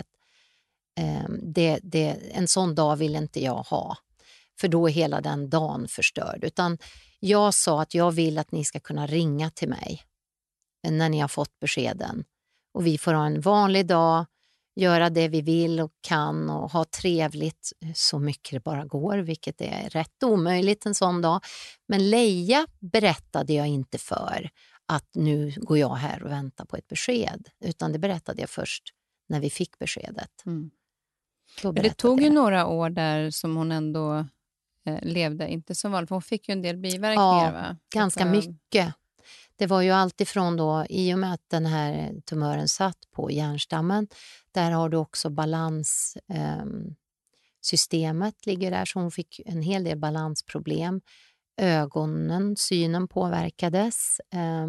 En sån dag vill inte jag ha. För då är hela den dagen förstörd. Utan jag sa att jag vill att ni ska kunna ringa till mig när ni har fått beskeden. Och vi får ha en vanlig dag, göra det vi vill och kan och ha trevligt så mycket det bara går, vilket är rätt omöjligt en sån dag. Men Leia berättade jag inte för att nu går jag här och väntar på ett besked. Utan det berättade jag först när vi fick beskedet.
Det tog ju några år där som hon ändå levde inte som vanligt. Hon fick ju en del biverkningar, va?
Ganska mycket. Det var ju alltifrån då, i och med att den här tumören satt på hjärnstammen, där har du också balanssystemet ligger där, så hon fick en hel del balansproblem. Ögonen, synen påverkades,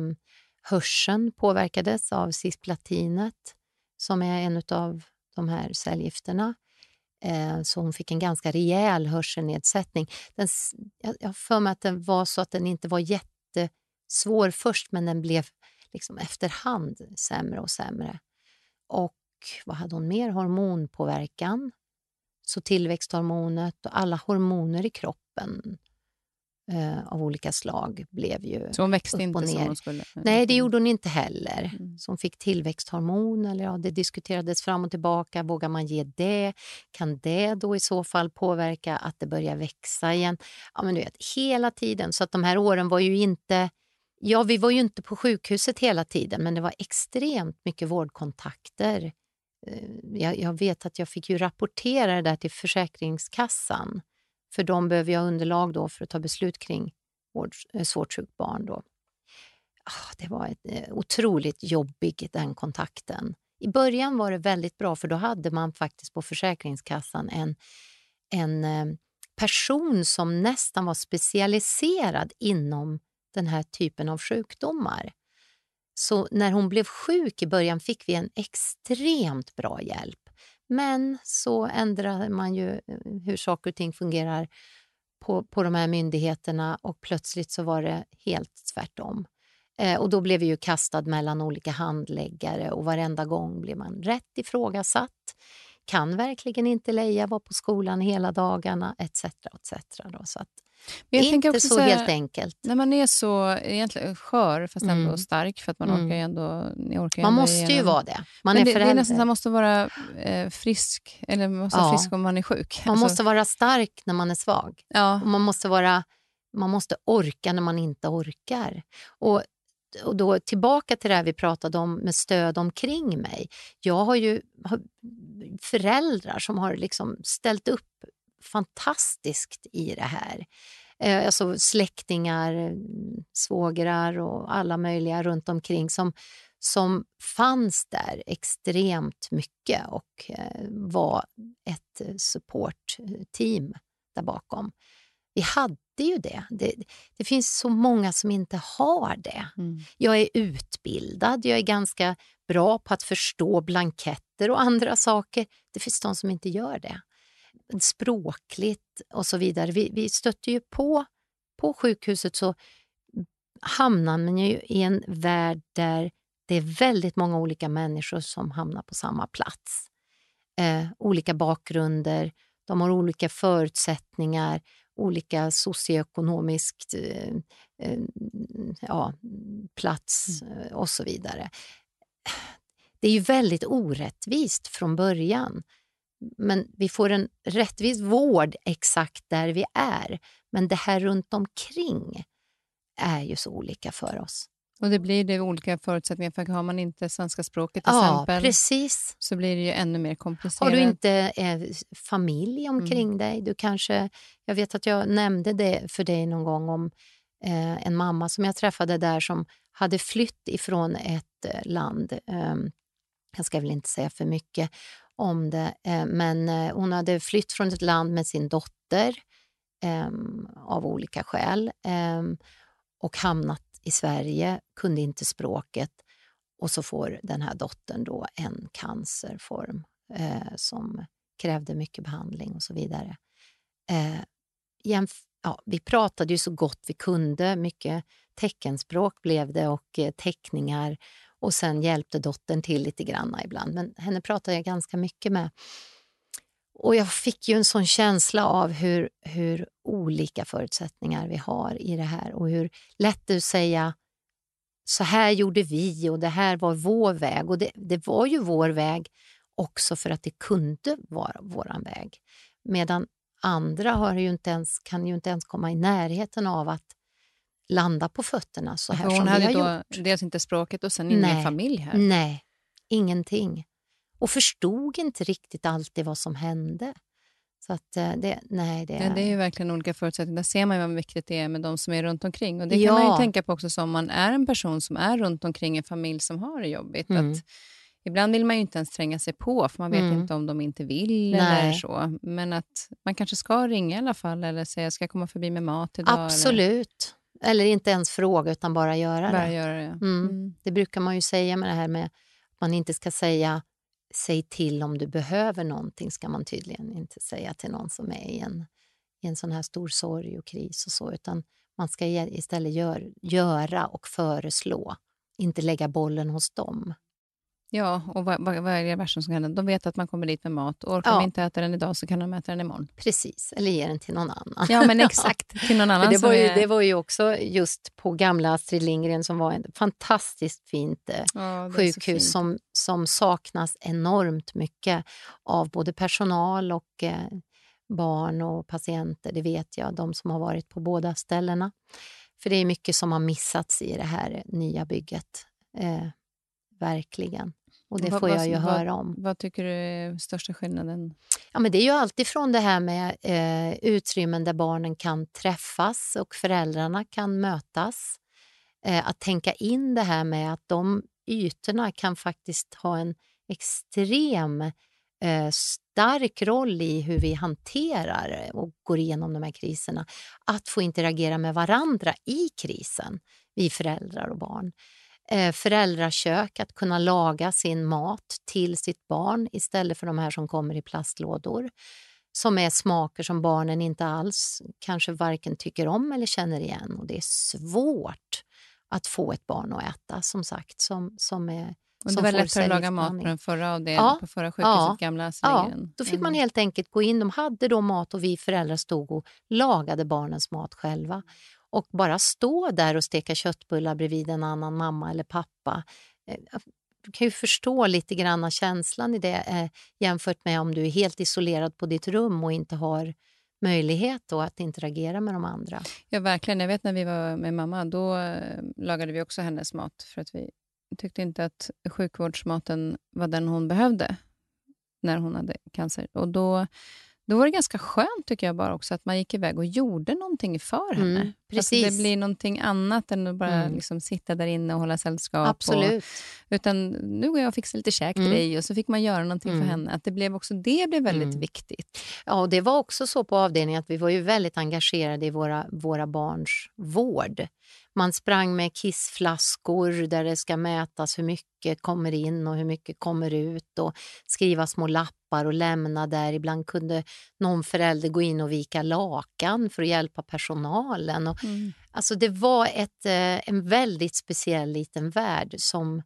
hörseln påverkades av cisplatinet som är en av de här cellgifterna. Så hon fick en ganska rejäl hörselnedsättning. Jag för mig att den var så att den inte var jättesvår först, men den blev liksom efterhand sämre och sämre. Och vad hade hon mer? Hormonpåverkan. Så tillväxthormonet och alla hormoner i kroppen av olika slag blev ju.
Så hon växte inte som hon skulle?
Nej, det gjorde hon inte heller. Så hon fick tillväxthormon, eller det diskuterades fram och tillbaka. Vågar man ge det? Kan det då i så fall påverka att det börjar växa igen? Ja, men du vet, hela tiden. Så att de här åren var ju inte... Ja, vi var ju inte på sjukhuset hela tiden, men det var extremt mycket vårdkontakter. Jag vet att jag fick ju rapportera det där till Försäkringskassan. För de behöver jag underlag då för att ta beslut kring svårt sjukt barn då. Det var otroligt jobbigt, den kontakten. I början var det väldigt bra, för då hade man faktiskt på Försäkringskassan en person som nästan var specialiserad inom den här typen av sjukdomar. Så när hon blev sjuk i början fick vi en extremt bra hjälp. Men så ändrar man ju hur saker och ting fungerar på de här myndigheterna, och plötsligt så var det helt tvärtom. Och då blev vi ju kastad mellan olika handläggare, och varenda gång blev man rätt ifrågasatt. Kan verkligen inte Leia vara på skolan hela dagarna, etc. Då. Så att
men
jag inte så helt enkelt.
När man är så egentligen skör fast ändå stark, för att man orkar ändå...
Man måste ju vara det. Man är förälder.
Det är nästan att man måste vara frisk, eller man måste vara frisk om man är sjuk.
Man måste vara stark när man är svag. Ja. Och man måste orka när man inte orkar. Och då tillbaka till det här vi pratade om med stöd omkring mig. Jag har ju föräldrar som har liksom ställt upp fantastiskt i det här. Alltså släktingar, svågrar och alla möjliga runt omkring som fanns där extremt mycket och var ett supportteam där bakom. Vi hade ju det. Det finns så många som inte har det. Jag är utbildad, jag är ganska bra på att förstå blanketter och andra saker. Det finns de som inte gör det. Språkligt och så vidare. Vi stötte ju på sjukhuset, så hamnar man ju i en värld där det är väldigt många olika människor som hamnar på samma plats. Olika bakgrunder, de har olika förutsättningar, olika socioekonomiskt plats och så vidare. Det är ju väldigt orättvist från början. Men vi får en rättvis vård exakt där vi är. Men det här runt omkring är ju så olika för oss.
Och det blir det olika förutsättningar, för har man inte svenska språket till exempel,
precis.
Så blir det ju ännu mer komplicerat.
Har du inte familj omkring dig, du kanske, jag vet att jag nämnde det för dig någon gång om en mamma som jag träffade där som hade flytt ifrån ett land. Jag ska väl inte säga för mycket om det, men hon hade flytt från ett land med sin dotter av olika skäl och hamnat i Sverige, kunde inte språket, och så får den här dottern då en cancerform som krävde mycket behandling och så vidare. Vi pratade ju så gott vi kunde, mycket teckenspråk blev det och teckningar, och sen hjälpte dottern till lite grann ibland, men henne pratade jag ganska mycket med. Och jag fick ju en sån känsla av hur olika förutsättningar vi har i det här, och hur lätt det är att säga så här gjorde vi och det här var vår väg, och det var ju vår väg också för att det kunde vara våran väg, medan andra kan ju inte ens komma i närheten av att landa på fötterna så här som vi har gjort. Hon hade
då dels inte språket och sen ingen familj här.
Nej, ingenting. Och förstod inte riktigt alltid vad som hände. Så att det är
ju verkligen olika förutsättningar. Där ser man ju vad viktigt det är med de som är runt omkring. Och det kan man ju tänka på också som man är en person som är runt omkring en familj som har det jobbigt. Att ibland vill man ju inte ens tränga sig på, för man vet inte om de inte vill eller så. Men att man kanske ska ringa i alla fall eller säga, ska jag komma förbi med mat idag?
Absolut. Eller inte ens fråga utan bara göra
det.
Det brukar man ju säga med det här med att man inte ska säga säg till om du behöver någonting, ska man tydligen inte säga till någon som är i en sån här stor sorg och kris och så, utan man ska istället göra och föreslå, inte lägga bollen hos dem.
Ja, och vad är det värsta som kan hända? De vet att man kommer dit med mat, och orkar de inte äta den idag så kan de äta den imorgon.
Precis, eller ge den till någon annan.
Ja, men exakt, till någon annan.
Det var ju också just på gamla Astrid Lindgren som var ett fantastiskt fint sjukhus som saknas enormt mycket av både personal och barn och patienter, det vet jag, de som har varit på båda ställena. För det är mycket som har missats i det här nya bygget, verkligen. Och det får jag ju höra om.
Vad tycker du är största skillnaden?
Ja, men det är ju alltid från det här med utrymmen där barnen kan träffas och föräldrarna kan mötas. Att tänka in det här med att de ytorna kan faktiskt ha en extrem stark roll i hur vi hanterar och går igenom de här kriserna. Att få interagera med varandra i krisen, vi föräldrar och barn. Föräldrakök, att kunna laga sin mat till sitt barn istället för de här som kommer i plastlådor, som är smaker som barnen inte alls kanske varken tycker om eller känner igen, och det är svårt att få ett barn att äta, som sagt, som är.
Och det var lättare att laga mat på den förra avdelningen, på förra sjukhuset, gamla Astrid Lindgren.
Då fick man helt enkelt gå in, de hade då mat och vi föräldrar stod och lagade barnens mat själva. Och bara stå där och steka köttbullar bredvid en annan mamma eller pappa. Du kan ju förstå lite grann känslan i det jämfört med om du är helt isolerad på ditt rum och inte har möjlighet då att interagera med de andra.
Ja, verkligen. Jag vet när vi var med mamma, då lagade vi också hennes mat för att vi tyckte inte att sjukvårdsmaten var den hon behövde när hon hade cancer. Och då var det ganska skönt, tycker jag, bara också att man gick iväg och gjorde någonting för henne.
Precis.
Alltså det blir någonting annat än att bara liksom sitta där inne och hålla sällskap.
Absolut.
Utan nu går jag och fixar lite käk till dig, och så fick man göra någonting för henne. Att det blev väldigt viktigt.
Ja, och det var också så på avdelningen att vi var ju väldigt engagerade i våra barns vård. Man sprang med kissflaskor där det ska mätas hur mycket kommer in och hur mycket kommer ut, och skriva små lappar och lämna där. Ibland kunde någon förälder gå in och vika lakan för att hjälpa personalen. Och, alltså det var en väldigt speciell liten värld som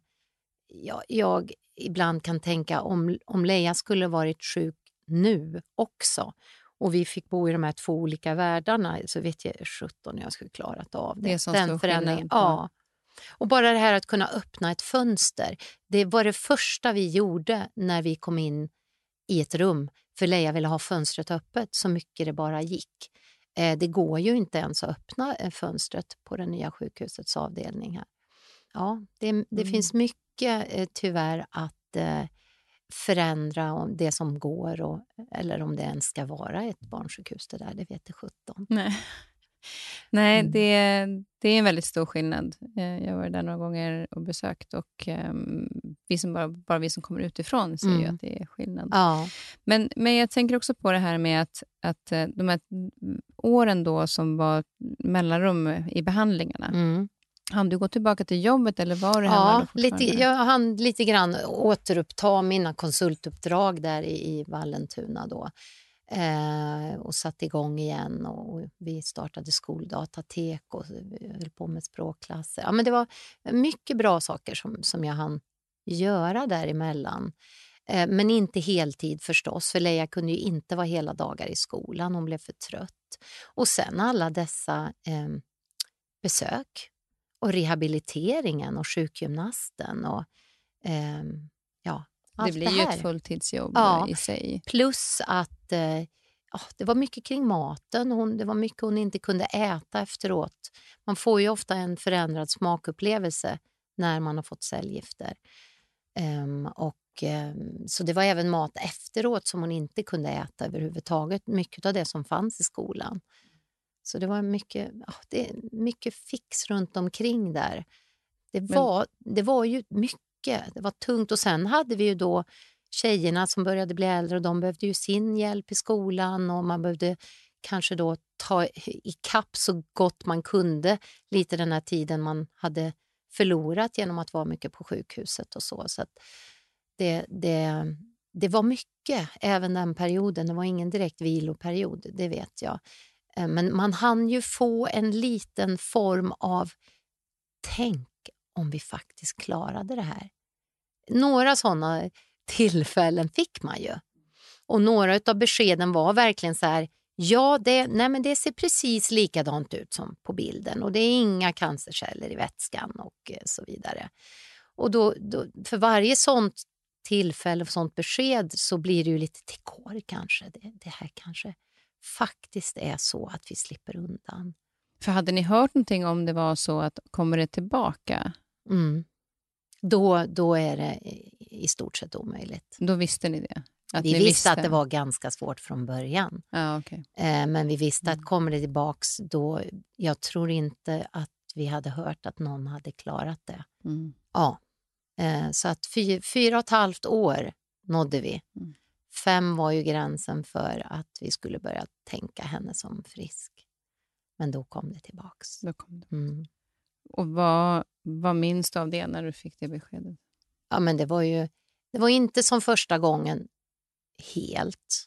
jag ibland kan tänka om Leia skulle varit sjuk nu också. Och vi fick bo i de här 2 olika världarna, så vet jag 17 jag skulle klarat av det.
Det är som den förändringen.
Ja. Och bara det här att kunna öppna ett fönster, det var det första vi gjorde när vi kom in i ett rum. För Leia ville ha fönstret öppet så mycket det bara gick. Det går ju inte ens att öppna fönstret på det nya sjukhusets avdelning här. Ja, det finns mycket tyvärr att förändra om det som går eller om det ens ska vara ett barnsjukhus det där, det vet det 17.
Nej, det är en väldigt stor skillnad. Jag har varit där några gånger och besökt och vi som bara vi som kommer utifrån ser ju att det är skillnad.
Ja.
Men jag tänker också på det här med att de här åren då som var mellanrum i behandlingarna. Han du gå tillbaka till jobbet eller var det hemma då fortfarande?
Jag hann lite grann återuppta mina konsultuppdrag där i Vallentuna då. Och satte igång igen och vi startade skoldatatek och höll på med språkklasser. Ja, men det var mycket bra saker som jag hann göra däremellan. Men inte heltid förstås, för Leia kunde ju inte vara hela dagar i skolan, hon blev för trött. Och sen alla dessa besök och rehabiliteringen och sjukgymnasten och
det blir ju ett fulltidsjobb i sig.
Plus att det var mycket kring maten. Det var mycket hon inte kunde äta efteråt. Man får ju ofta en förändrad smakupplevelse när man har fått cellgifter. Så det var även mat efteråt som hon inte kunde äta överhuvudtaget. Mycket av det som fanns i skolan. Så det var mycket fix runt omkring där. Det var ju mycket. Det var tungt och sen hade vi ju då tjejerna som började bli äldre och de behövde ju sin hjälp i skolan och man behövde kanske då ta i kapp så gott man kunde lite den här tiden man hade förlorat genom att vara mycket på sjukhuset och så att det var mycket även den perioden. Det var ingen direkt viloperiod, det vet jag. Men man hann ju få en liten form av tänk om vi faktiskt klarade det här. Några sådana tillfällen fick man ju. Och några av beskeden var verkligen så här, det ser precis likadant ut som på bilden och det är inga cancerceller i vätskan och så vidare. Och då för varje sånt tillfälle och sånt besked så blir det ju lite till kår kanske. Det här kanske faktiskt är så att vi slipper undan.
För hade ni hört någonting om det var så att kommer det tillbaka?
Då är det i stort sett omöjligt.
Då visste ni det?
Vi visste att det var ganska svårt från början.
Ja, okay.
Men vi visste att kommer det tillbaks då, jag tror inte att vi hade hört att någon hade klarat det. Ja. Så att 4,5 år nådde vi. 5 var ju gränsen för att vi skulle börja tänka henne som frisk. Men då kom det tillbaks.
Och vad minns du av det när du fick det beskedet?
Ja, men det var inte som första gången helt.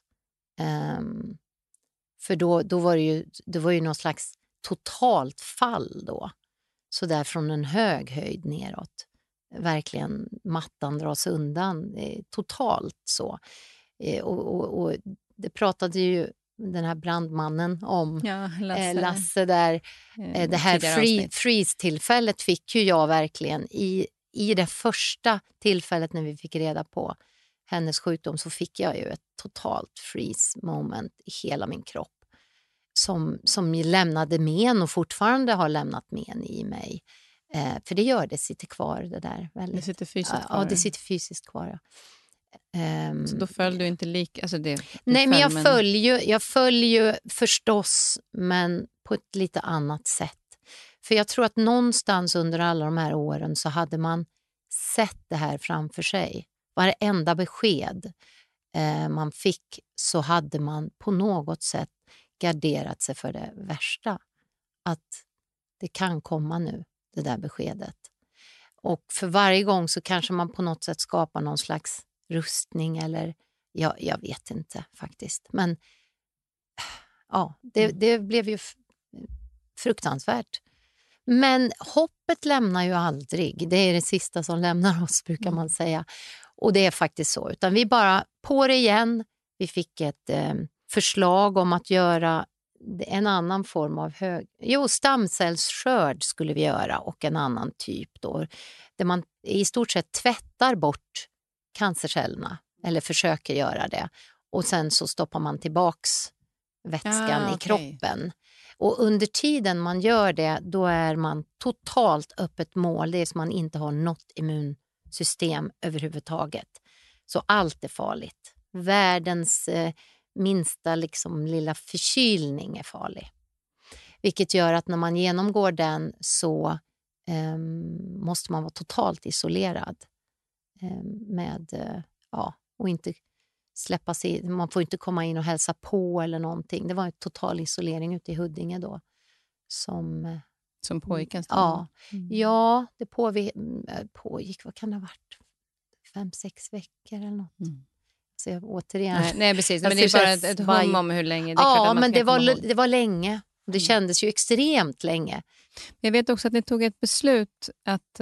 För då var ju någon slags totalt fall då. Så där från en hög höjd neråt. Verkligen mattan dras undan. Totalt så. Och det pratade ju den här brandmannen om.
Ja,
Lasse där. Det här freeze-tillfället fick ju jag verkligen i det första tillfället när vi fick reda på hennes sjukdom så fick jag ju ett totalt freeze moment i hela min kropp som lämnade men och fortfarande har lämnat men i mig. För det sitter kvar det där. Väldigt.
Det sitter fysiskt kvar?
Ja, det sitter fysiskt kvar. Ja.
Så då följde du inte
nej, men jag följer förstås, men på ett lite annat sätt. För jag tror att någonstans under alla de här åren så hade man sett det här framför sig. Varenda besked man fick så hade man på något sätt garderat sig för det värsta. Att det kan komma nu, det där beskedet. Och för varje gång så kanske man på något sätt skapar någon slags rustning eller jag vet inte faktiskt. Men ja, det blev ju fruktansvärt. Men hoppet lämnar ju aldrig. Det är det sista som lämnar oss, brukar man säga. Och det är faktiskt så. Utan vi bara på det igen. Vi fick ett förslag om att göra en annan form av stamcellsskörd skulle vi göra och en annan typ då. Där man i stort sett tvättar bort cancercellerna eller försöker göra det. Och sen så stoppar man tillbaks vätskan i kroppen. Och under tiden man gör det, då är man totalt öppet mål. Det är som man inte har något immunsystem överhuvudtaget. Så allt är farligt. Världens minsta liksom, lilla förkylning är farlig. Vilket gör att när man genomgår den så måste man vara totalt isolerad. Och inte släppa sig, man får inte komma in och hälsa på eller någonting. Det var en total isolering ute i Huddinge då. Som
pågick en stund?
Ja, ja, det pågick, vad kan det ha varit? 5-6 veckor eller något. Så jag, återigen...
Nej, precis. Men det är bara ett hum om hur länge. Det är
men det var länge. Det kändes ju extremt länge.
Jag vet också att ni tog ett beslut att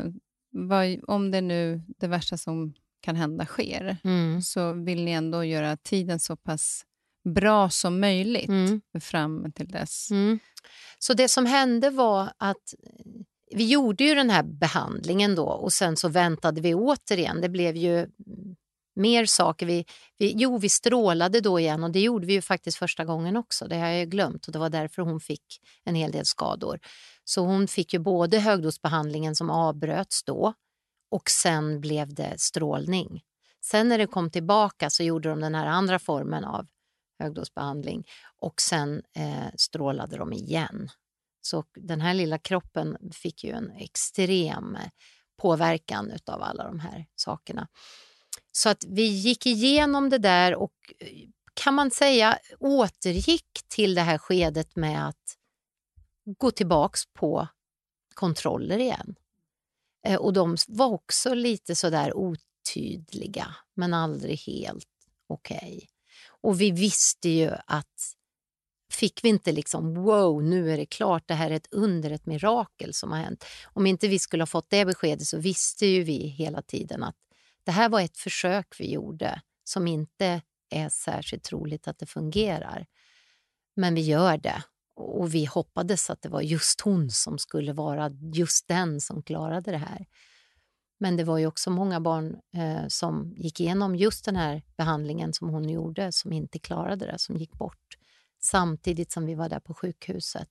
om det nu det värsta som kan hända sker, så vill ni ändå göra tiden så pass bra som möjligt fram till dess.
Så det som hände var att vi gjorde ju den här behandlingen då, och sen så väntade vi återigen. Det blev ju mer saker. Vi strålade då igen, och det gjorde vi ju faktiskt första gången också. Det har jag ju glömt, och det var därför hon fick en hel del skador. Så hon fick ju både högdosbehandlingen som avbröts då, och sen blev det strålning. Sen när det kom tillbaka så gjorde de den här andra formen av högdosbehandling, och sen strålade de igen. Så den här lilla kroppen fick ju en extrem påverkan av alla de här sakerna. Så att vi gick igenom det där och, kan man säga, återgick till det här skedet med att gå tillbaks på kontroller igen. Och de var också lite sådär otydliga, men aldrig helt okej. Och vi visste ju att fick vi inte liksom, wow, nu är det klart, det här är ett under, ett mirakel som har hänt. Om inte vi skulle ha fått det beskedet, så visste ju vi hela tiden att det här var ett försök vi gjorde som inte är särskilt troligt att det fungerar. Men vi gör det. Och vi hoppades att det var just hon som skulle vara just den som klarade det här. Men det var ju också många barn som gick igenom just den här behandlingen som hon gjorde, som inte klarade det, som gick bort. Samtidigt som vi var där på sjukhuset.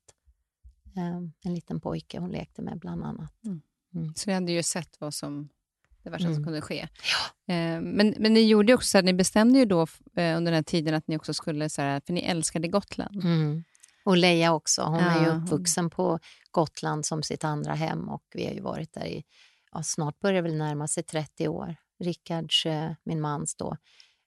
En liten pojke hon lekte med bland annat.
Så ni hade ju sett vad som det värsta som kunde ske. Ja. Men ni gjorde också så att ni bestämde ju då under den här tiden att ni också skulle, så här, för ni älskade Gotland.
Och Leia också. Hon är ju uppvuxen på Gotland som sitt andra hem, och vi har ju varit där i, snart börjar väl närma sig 30 år. Rickards, min mans då,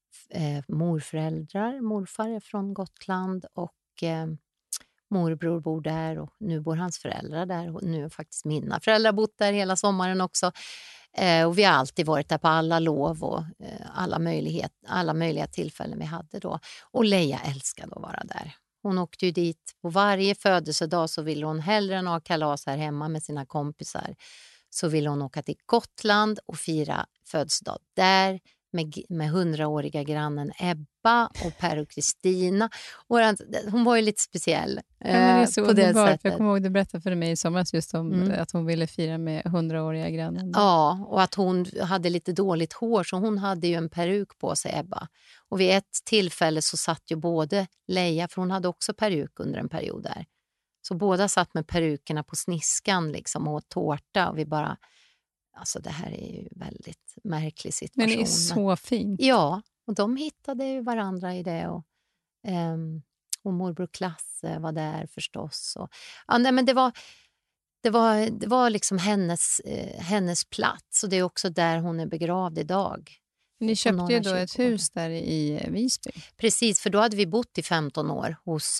morfar är från Gotland, och morbror bor där, och nu bor hans föräldrar där, och nu har faktiskt mina föräldrar bott där hela sommaren också. Och vi har alltid varit där på alla lov och alla möjliga tillfällen vi hade då. Och Leia älskade att vara där. Hon åkte ju dit på varje födelsedag, så ville hon hellre än att ha kalas här hemma med sina kompisar, så ville hon åka till Gotland och fira födelsedag där med 100-åriga grannen Ebba och Per och Kristina. Hon var ju lite speciell
det är så på det sättet. Jag kommer ihåg det berättade för mig i somras just om att hon ville fira med 100-åriga grannen.
Ja, och att hon hade lite dåligt hår, så hon hade ju en peruk på sig, Ebba. Och vid ett tillfälle så satt ju både Leia, för hon hade också peruk under en period där. Så båda satt med perukerna på sniskan liksom, och åt tårta, och vi bara... Alltså det här är ju väldigt märklig situation.
Men det är så fint.
Ja, och de hittade ju varandra i det. Och morbror Klasse var där förstås. Men det var liksom hennes plats. Och det är också där hon är begravd idag.
Ni köpte ju då ett hus där i Visby.
Precis, för då hade vi bott i 15 år hos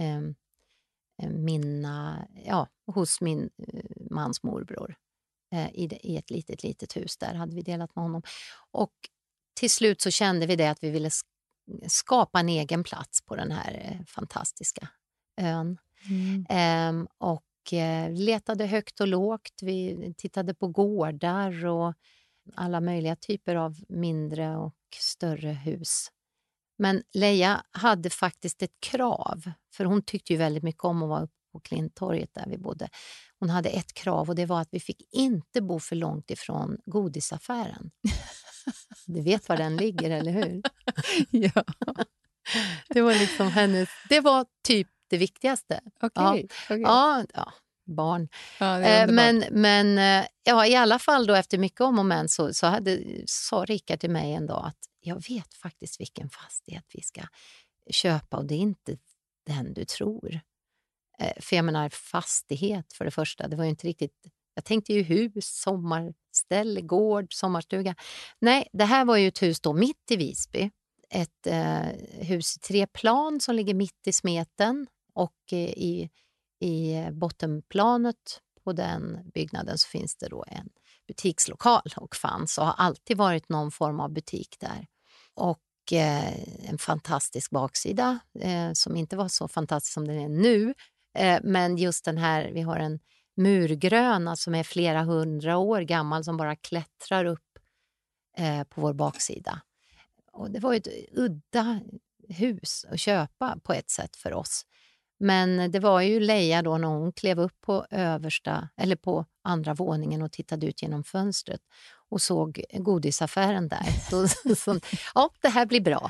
hos min mans morbror. I ett litet hus där hade vi delat med honom. Och till slut så kände vi det att vi ville skapa en egen plats på den här fantastiska ön. Och letade högt och lågt. Vi tittade på gårdar och alla möjliga typer av mindre och större hus. Men Leia hade faktiskt ett krav, för hon tyckte ju väldigt mycket om att vara uppe på Klinttorget där vi bodde. Hon hade ett krav, och det var att vi fick inte bo för långt ifrån godisaffären. Du vet var den ligger, eller hur?
Ja.
Det var liksom hennes, det var typ det viktigaste.
Okej.
Ja, barn.
Ja, det är
men i alla fall då efter mycket om och men så sa Rickard till mig en dag att jag vet faktiskt vilken fastighet vi ska köpa och det är inte den du tror. För jag menar fastighet för det första, det var ju inte riktigt, jag tänkte ju hus, sommarställe, gård, sommarstuga. Nej, det här var ju ett hus då mitt i Visby. Ett hus i 3 plan som ligger mitt i smeten och i bottenplanet på den byggnaden så finns det då en butikslokal och fanns och har alltid varit någon form av butik där. Och en fantastisk baksida som inte var så fantastisk som den är nu. Men just den här, vi har en murgröna som är flera 100 år gammal som bara klättrar upp på vår baksida. Och det var ett udda hus att köpa på ett sätt för oss. Men det var ju Leia då när hon klev upp på på andra våningen och tittade ut genom fönstret och såg godisaffären där. Så, det här blir bra.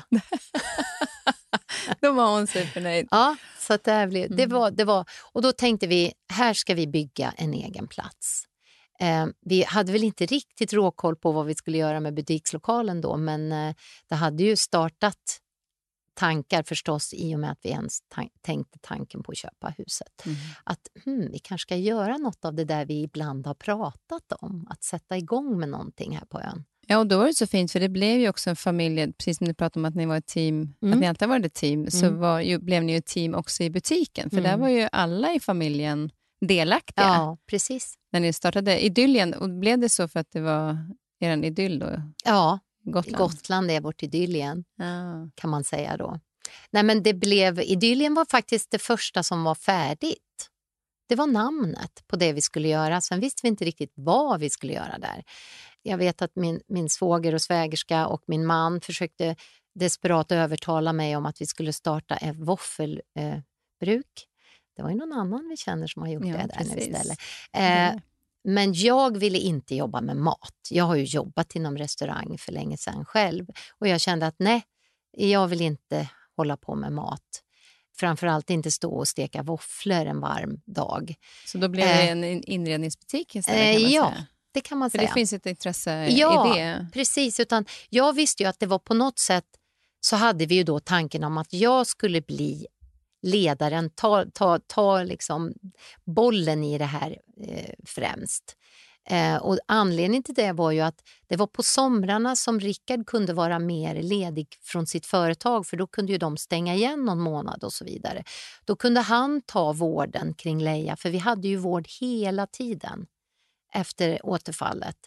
Då var hon supernöjd.
Ja, så att det var. Och då tänkte vi, här ska vi bygga en egen plats. Vi hade väl inte riktigt råkoll på vad vi skulle göra med butikslokalen då, men det hade ju startat tankar förstås i och med att vi ens tänkte tanken på att köpa huset. Att vi kanske ska göra något av det där vi ibland har pratat om, att sätta igång med någonting här på ön.
Ja, och då var det så fint för det blev ju också en familj, precis som ni pratade om att ni var ett team, att ni alltid varit ett team, så blev ni ju ett team också i butiken, för där var ju alla i familjen delaktiga.
Ja, precis.
När ni startade Idyllen, och blev det så för att det var er idyll då?
Ja,
Gotland
är vårt Idyllen, kan man säga då. Nej, men Idyllen var faktiskt det första som var färdigt. Det var namnet på det vi skulle göra. Sen visste vi inte riktigt vad vi skulle göra där. Jag vet att min svåger och svägerska och min man försökte desperat övertala mig om att vi skulle starta ett våffelbruk. Det var ju någon annan vi känner som har gjort det där nu istället. Men jag ville inte jobba med mat. Jag har ju jobbat inom restaurang för länge sedan själv. Och jag kände att nej, jag vill inte hålla på med mat. Framförallt inte stå och steka våfflor en varm dag.
Så då blev det en inredningsbutik istället kan man säga?
Det kan man
för
säga.
det finns ett intresse i det. Ja,
precis. Utan jag visste ju att det var på något sätt, så hade vi ju då tanken om att jag skulle bli ledaren, ta liksom bollen i det här främst. Och anledningen till det var ju att det var på somrarna som Rickard kunde vara mer ledig från sitt företag, för då kunde ju de stänga igen någon månad och så vidare. Då kunde han ta vården kring Leia, för vi hade ju vård hela tiden efter återfallet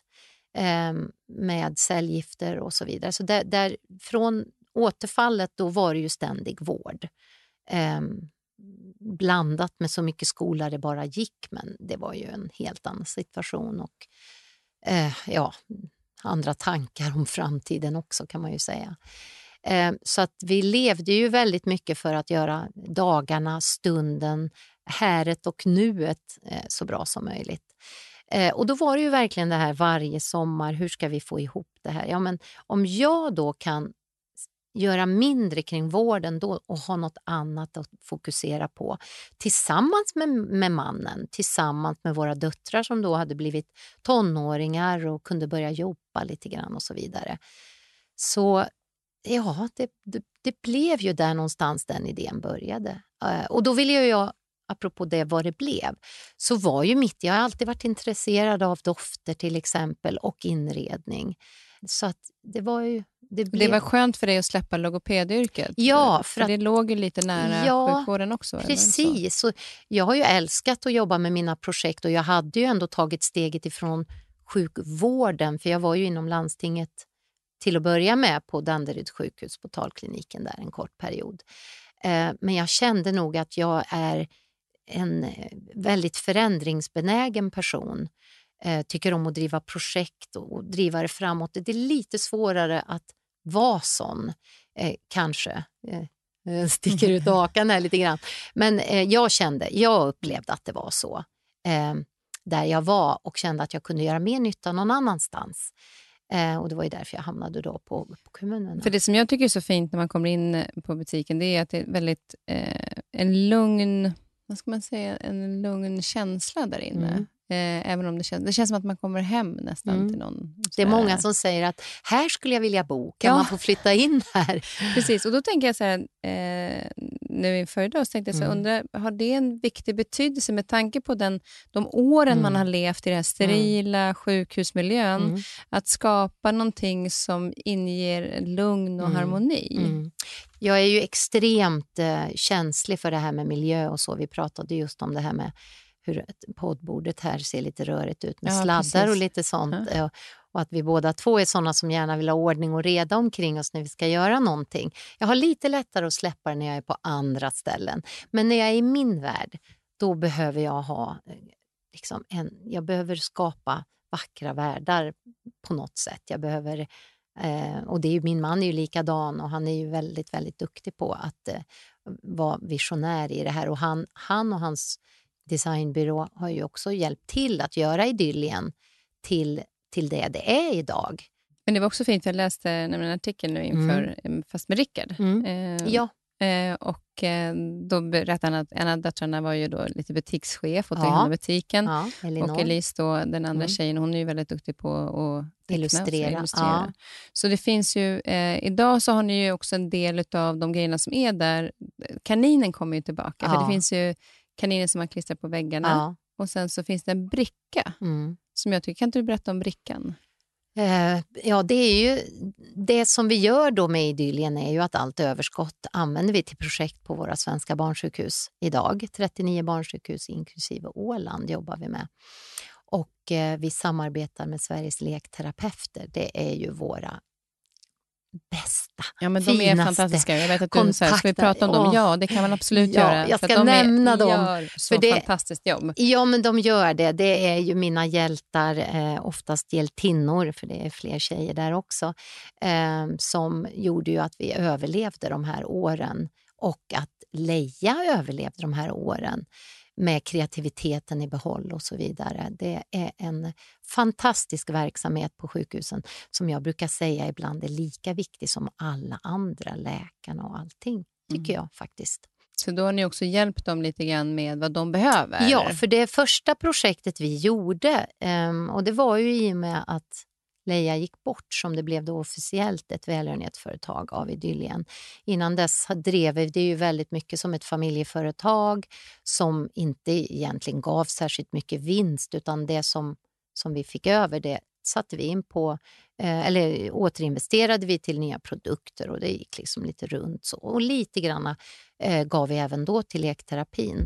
med cellgifter och så vidare. Så där från återfallet då var det ju ständig vård. Blandat med så mycket skola det bara gick, men det var ju en helt annan situation och andra tankar om framtiden också kan man ju säga. Så att vi levde ju väldigt mycket för att göra dagarna, stunden, häret och nuet så bra som möjligt. Och då var det ju verkligen det här varje sommar, hur ska vi få ihop det här? Ja, men om jag då kan göra mindre kring vården då och ha något annat att fokusera på tillsammans med mannen, tillsammans med våra döttrar som då hade blivit tonåringar och kunde börja jobba lite grann och så vidare. Så ja, det blev ju där någonstans den idén började. Och då ville jag, apropå det vad det blev, så var ju jag har alltid varit intresserad av dofter till exempel och inredning. Så att det var ju...
Det var skönt för dig att släppa logopedyrket.
Ja,
för det låg ju lite nära sjukvården också.
Precis. Så jag har ju älskat att jobba med mina projekt och jag hade ju ändå tagit steget ifrån sjukvården, för jag var ju inom landstinget till att börja med på Danderyds sjukhus på talkliniken där en kort period. Men jag kände nog att jag är en väldigt förändringsbenägen person. Tycker om att driva projekt och driva det framåt. Det är lite svårare att vara sån, kanske. Sticker ut hakan här lite grann. Men jag upplevde att det var så. Där jag var och kände att jag kunde göra mer nytta någon annanstans. Och det var ju därför jag hamnade då på kommunen.
För det som jag tycker är så fint när man kommer in på butiken, det är att det är väldigt en lugn, vad ska man säga, en lugn känsla där inne. Även om det känns som att man kommer hem nästan till någon.
Det är många som säger att här skulle jag vilja bo, kan man få flytta in här?
Precis, och då tänker jag så här, nu inför idag så tänkte jag så här, undrar, har det en viktig betydelse med tanke på de åren man har levt i den här sterila sjukhusmiljön, att skapa någonting som inger lugn och harmoni?
Jag är ju extremt känslig för det här med miljö och så. Vi pratade just om det här med hur poddbordet här ser lite rörigt ut med sladdar och lite sånt. Och att vi båda två är sådana som gärna vill ha ordning och reda omkring oss när vi ska göra någonting. Jag har lite lättare att släppa det när jag är på andra ställen. Men när jag är i min värld, då behöver jag ha liksom jag behöver skapa vackra världar på något sätt. Jag behöver, och det är ju, min man är ju likadan och han är ju väldigt, väldigt duktig på att vara visionär i det här. Och han och hans designbyrå har ju också hjälpt till att göra Idyllien till det är idag.
Men det var också fint, jag läste en artikel nu inför, fast med Rickard. Och då berättade han att en av döttrarna var ju då lite butikschef och tog hand om butiken. Och Elise då, den andra tjejen, hon är ju väldigt duktig på att illustrera. Så det finns ju, idag så har ni ju också en del av de grejerna som är där. Kaninen kommer ju tillbaka, för det finns ju kaniner som man klistrar på väggarna. Och sen så finns det en bricka som jag tycker, kan inte du berätta om brickan?
Det är ju det som vi gör då med Idyllien är ju att allt överskott använder vi till projekt på våra svenska barnsjukhus idag. 39 barnsjukhus inklusive Åland jobbar vi med. Och vi samarbetar med Sveriges lekterapeuter. Det är ju våra bästa,
men de är fantastiska. Jag vet att du säger, ska vi prata om dem? Ja, det kan man absolut göra.
Jag ska nämna dem.
De gör så fantastiskt jobb.
Ja, men de gör det. Det är ju mina hjältar, oftast hjältinnor, för det är fler tjejer där också, som gjorde ju att vi överlevde de här åren och att Leia överlevde de här åren med kreativiteten i behåll och så vidare. Det är en fantastisk verksamhet på sjukhusen som jag brukar säga ibland är lika viktig som alla andra, läkarna och allting, tycker jag faktiskt.
Så då har ni också hjälpt dem lite grann med vad de behöver?
Ja, för det första projektet vi gjorde, och det var ju i och med att Leia gick bort som det blev då officiellt ett välgörenhetsföretag av Idyllien. Innan dess drev vi det ju väldigt mycket som ett familjeföretag som inte egentligen gav särskilt mycket vinst, utan det som vi fick över, det satte vi in på, eller återinvesterade vi till nya produkter, och det gick liksom lite runt så. Och lite grann gav vi även då till lekterapin.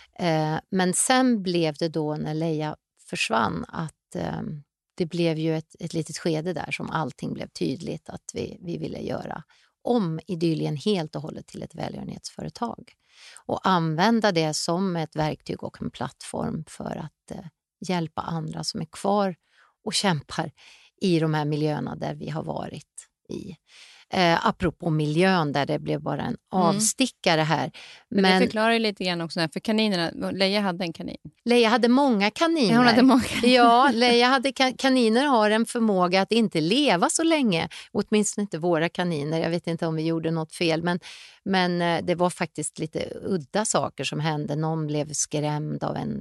Men sen blev det då när Leia försvann att det blev ju ett litet skede där som allting blev tydligt att vi ville göra om Idyllien helt och hållet till ett välgörenhetsföretag och använda det som ett verktyg och en plattform för att hjälpa andra som är kvar och kämpar i de här miljöerna där vi har varit i. Apropå miljön där det blev bara en avstickare här.
Men det förklarar ju lite grann också, för kaninerna, Leia hade en kanin.
Leia hade många kaniner.
Ja, hon hade många.
Ja, Leia hade kaniner har en förmåga att inte leva så länge, åtminstone inte våra kaniner. Jag vet inte om vi gjorde något fel, men det var faktiskt lite udda saker som hände. Någon blev skrämd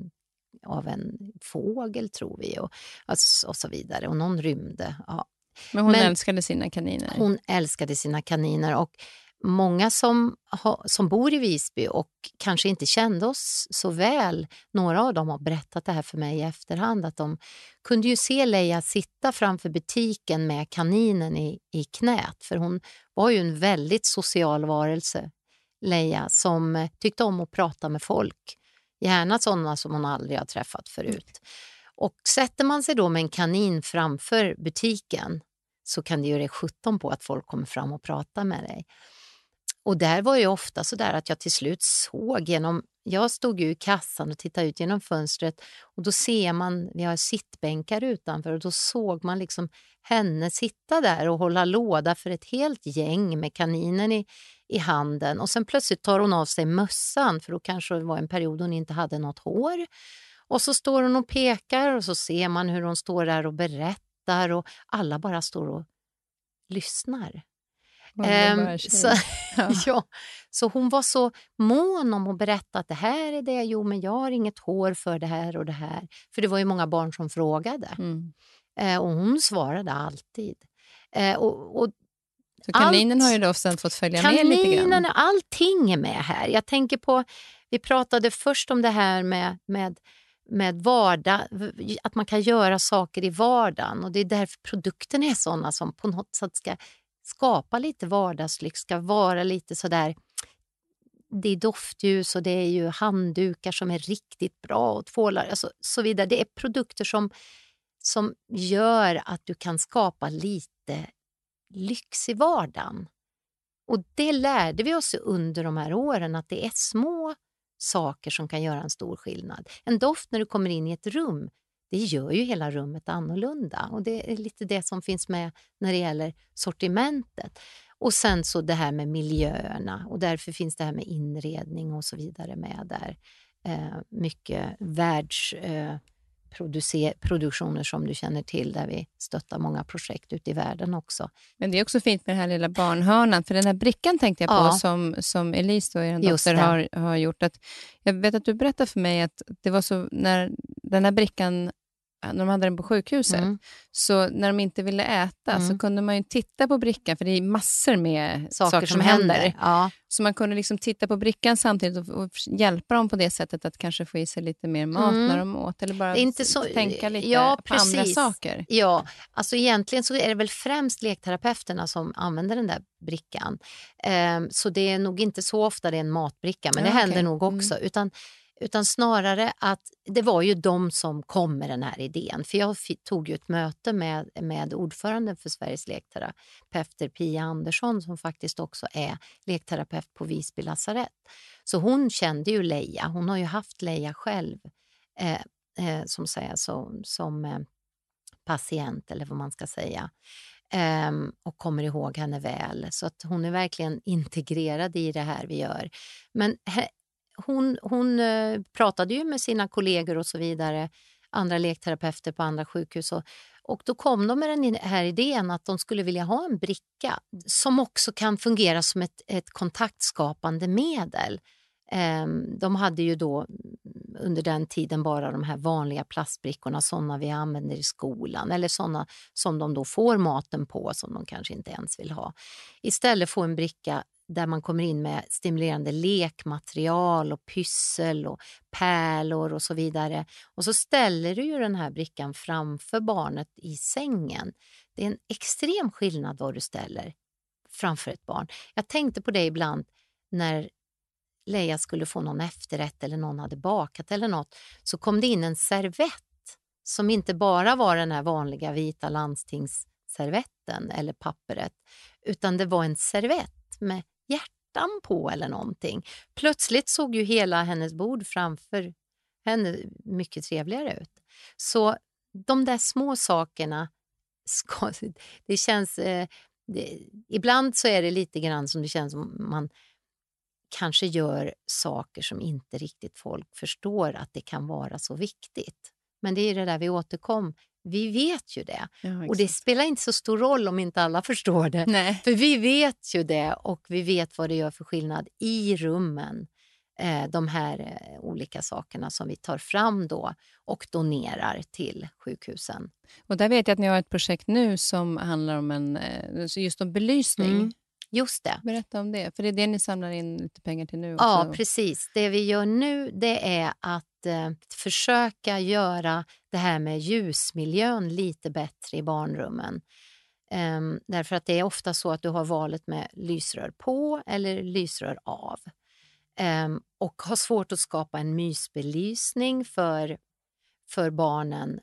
av en fågel, tror vi, och så vidare, och någon rymde. Ja.
Men hon älskade sina kaniner.
Hon älskade sina kaniner, och många som bor i Visby och kanske inte kände oss så väl, några av dem har berättat det här för mig i efterhand, att de kunde ju se Leia sitta framför butiken med kaninen i knät, för hon var ju en väldigt social varelse, Leia, som tyckte om att prata med folk, gärna sådana som hon aldrig har träffat förut. Och sätter man sig då med en kanin framför butiken så kan det ju det 17 på att folk kommer fram och pratar med dig. Och där var ju ofta så där att jag till slut såg jag stod ju i kassan och tittade ut genom fönstret, och då ser man, vi har sittbänkar utanför, och då såg man liksom henne sitta där och hålla låda för ett helt gäng med kaninen i handen, och sen plötsligt tar hon av sig mössan, för då kanske det var en period hon inte hade något hår. Och så står hon och pekar, och så ser man hur hon står där och berättar skrattar och alla bara står och lyssnar.
Så,
ja, så hon var så mån om att berätta att det här är det, jo men jag har inget hår för det här och det här. För det var ju många barn som frågade. Och hon svarade alltid.
Så kaninen har ju då sen fått följa med lite grann.
Kaninen, allting är med här. Jag tänker på, vi pratade först om det här med vardag, att man kan göra saker i vardagen. Och det är därför produkterna är sådana som på något sätt ska skapa lite vardagslyx, ska vara lite sådär. Det är doftljus och det är ju handdukar som är riktigt bra och tvålar, alltså, så vidare. Det är produkter som gör att du kan skapa lite lyx i vardagen. Och det lärde vi oss under de här åren, att det är små saker som kan göra en stor skillnad. En doft när du kommer in i ett rum, det gör ju hela rummet annorlunda. Och det är lite det som finns med när det gäller sortimentet. Och sen så det här med miljöerna, och därför finns det här med inredning och så vidare med där. Mycket produktioner som du känner till, där vi stöttar många projekt ute i världen också.
Men det är också fint med den här lilla barnhörnan, för den här brickan tänkte jag på som Elise, då, er dotter, har gjort. Att, jag vet att du berättade för mig att det var så när den här brickan, när de hade den på sjukhuset, så när de inte ville äta så kunde man ju titta på brickan, för det är massor med saker som händer.
Ja.
Så man kunde liksom titta på brickan samtidigt och hjälpa dem på det sättet att kanske få i sig lite mer mat när de åt, eller bara inte så, tänka lite på andra saker.
Ja, alltså egentligen så är det väl främst lekterapeuterna som använder den där brickan. Så det är nog inte så ofta det är en matbricka, men det händer nog också, utan snarare att det var ju de som kom med den här idén. För jag tog ju ett möte med ordföranden för Sveriges lekterapeuter, Pia Andersson, som faktiskt också är lekterapeut på Visby lasarett. Så hon kände ju Leia. Hon har ju haft Leia själv som patient, eller vad man ska säga. Och kommer ihåg henne väl. Så att hon är verkligen integrerad i det här vi gör. Men hon pratade ju med sina kollegor och så vidare, andra lekterapeuter på andra sjukhus, och då kom de med den här idén att de skulle vilja ha en bricka som också kan fungera som ett kontaktskapande medel. De hade ju då under den tiden bara de här vanliga plastbrickorna, sådana vi använder i skolan, eller sådana som de då får maten på, som de kanske inte ens vill ha. Istället få en bricka där man kommer in med stimulerande lekmaterial och pyssel och pärlor och så vidare. Och så ställer du ju den här brickan framför barnet i sängen. Det är en extrem skillnad vad du ställer framför ett barn. Jag tänkte på det ibland när Leia skulle få någon efterrätt eller någon hade bakat eller något, så kom det in en servett som inte bara var den här vanliga vita landstingsservetten eller pappret, utan det var en servett med hjärtan på eller någonting. Plötsligt såg ju hela hennes bord framför henne mycket trevligare ut. Så de där små sakerna, det känns... ibland så är det lite grann som det känns som man kanske gör saker som inte riktigt folk förstår att det kan vara så viktigt. Men det är det där vi återkom. Vi vet ju det. Ja, och det spelar inte så stor roll om inte alla förstår det.
Nej.
För vi vet ju det, och vi vet vad det gör för skillnad i rummen. De här olika sakerna som vi tar fram då och donerar till sjukhusen.
Och där vet jag att ni har ett projekt nu som handlar om just om belysning.
Just det.
Berätta om det, för det är det ni samlar in lite pengar till nu också.
Ja, precis. Det vi gör nu, det är att försöka göra det här med ljusmiljön lite bättre i barnrummen. Därför att det är ofta så att du har valet med lysrör på eller lysrör av. Och har svårt att skapa en mysbelysning för barnen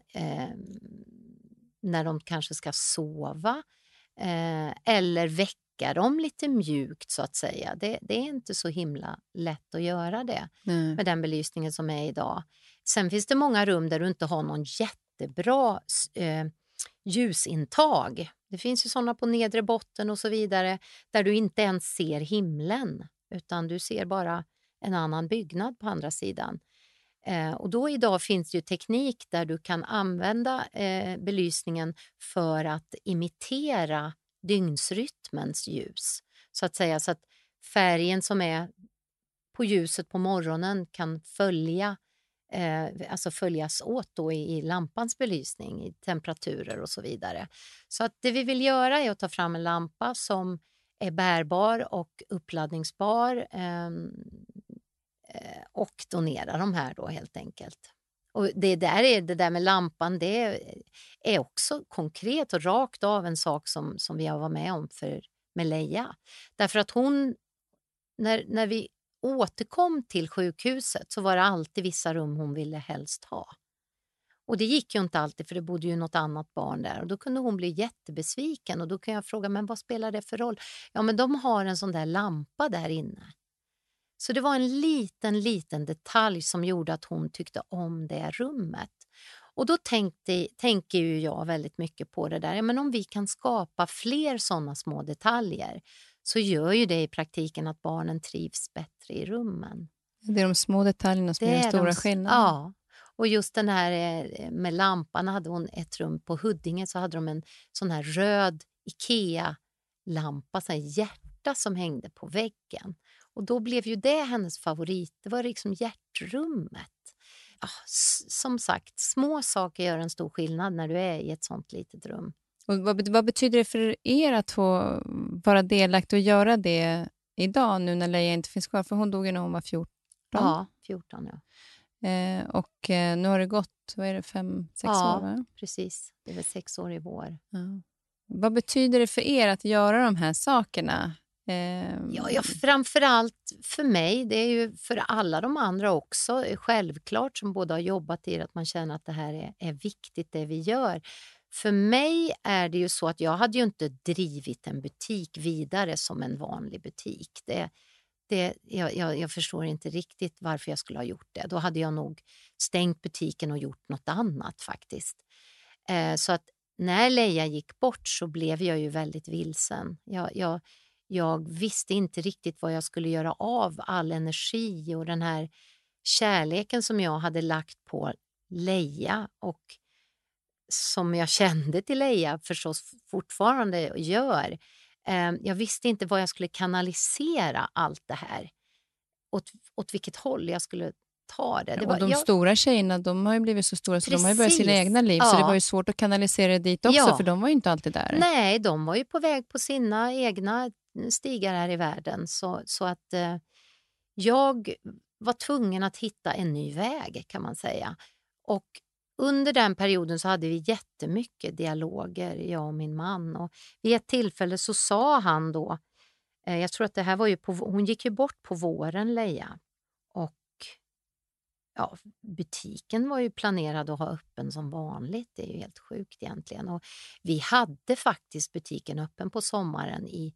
när de kanske ska sova eller väcka dem lite mjukt så att säga. Det är inte så himla lätt att göra det med den belysningen som är idag. Sen finns det många rum där du inte har någon jättebra ljusintag. Det finns ju sådana på nedre botten och så vidare, där du inte ens ser himlen, utan du ser bara en annan byggnad på andra sidan. Och då idag finns det ju teknik där du kan använda belysningen för att imitera dygnsrytmens ljus. Så att säga, så att färgen som är på ljuset på morgonen kan följas åt då i lampans belysning, i temperaturer och så vidare. Så att det vi vill göra är att ta fram en lampa som är bärbar och uppladdningsbar och donera de här då helt enkelt. Och det där med lampan, det är också konkret och rakt av en sak som vi har varit med om med Leia. Därför att hon, när vi återkom till sjukhuset så var det alltid vissa rum hon ville helst ha. Och det gick ju inte alltid, för det bodde ju något annat barn där. Och då kunde hon bli jättebesviken, och då kan jag fråga, men vad spelar det för roll? Ja, men de har en sån där lampa där inne. Så det var en liten detalj som gjorde att hon tyckte om det rummet. Och då tänker ju jag väldigt mycket på det där. Ja, men om vi kan skapa fler sådana små detaljer så gör ju det i praktiken att barnen trivs bättre i rummen.
Det är de små detaljerna som är den stora skillnaden.
Ja, och just den här med lampan, hade hon ett rum på Huddinge, så hade de en sån här röd IKEA-lampa, så här hjärta som hängde på väggen. Och då blev ju det hennes favorit. Det var liksom hjärtrummet. Ja, som sagt, små saker gör en stor skillnad när du är i ett sånt litet rum.
Och vad betyder det för er att få vara delaktig och göra det idag, nu när Leia inte finns kvar? För hon dog ju när hon var 14.
Ja, 14, ja.
Och nu har det gått, vad är det, 5-6 år? Va?
Precis. Det är väl 6 år i vår.
Ja. Vad betyder det för er att göra de här sakerna?
Ja, framförallt för mig, det är ju för alla de andra också, självklart, som båda har jobbat i det, att man känner att det här är viktigt, det vi gör. För mig är det ju så att jag hade ju inte drivit en butik vidare som en vanlig butik. Jag förstår inte riktigt varför jag skulle ha gjort det. Då hade jag nog stängt butiken och gjort något annat faktiskt. Så att när Leia gick bort så blev jag ju väldigt vilsen. Jag visste inte riktigt vad jag skulle göra av all energi och den här kärleken som jag hade lagt på Leia, och som jag kände till Leia förstås fortfarande gör. Jag visste inte vad jag skulle kanalisera allt det här. Åt vilket håll jag skulle ta det.
Och de stora tjejerna, de har ju blivit så stora så de har ju börjat sina egna liv. Ja. Så det var ju svårt att kanalisera det dit också, för de var ju inte alltid där.
Nej, de var ju på väg på sina egna stigar här i världen. Så att jag var tvungen att hitta en ny väg, kan man säga. Och under den perioden så hade vi jättemycket dialoger, jag och min man. Och vid ett tillfälle så sa han då, jag tror att det här var ju hon gick ju bort på våren, Leia. Och ja, butiken var ju planerad att ha öppen som vanligt. Det är ju helt sjukt egentligen. Och vi hade faktiskt butiken öppen på sommaren i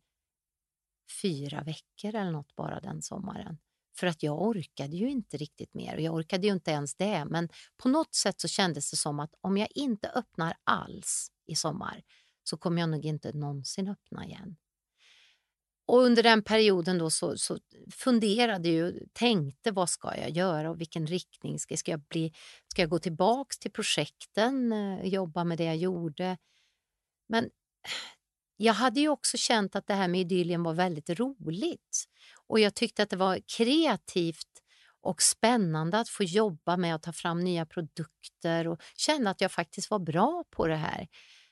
4 veckor eller något bara den sommaren. För att jag orkade ju inte riktigt mer, och jag orkade ju inte ens det. Men på något sätt så kändes det som att om jag inte öppnar alls i sommar så kommer jag nog inte någonsin öppna igen. Och under den perioden då så funderade jag, tänkte vad ska jag göra och vilken riktning ska jag gå tillbaks till projekten, jobba med det jag gjorde. Men jag hade ju också känt att det här med Idyllium var väldigt roligt, och jag tyckte att det var kreativt och spännande att få jobba med att ta fram nya produkter och känna att jag faktiskt var bra på det här.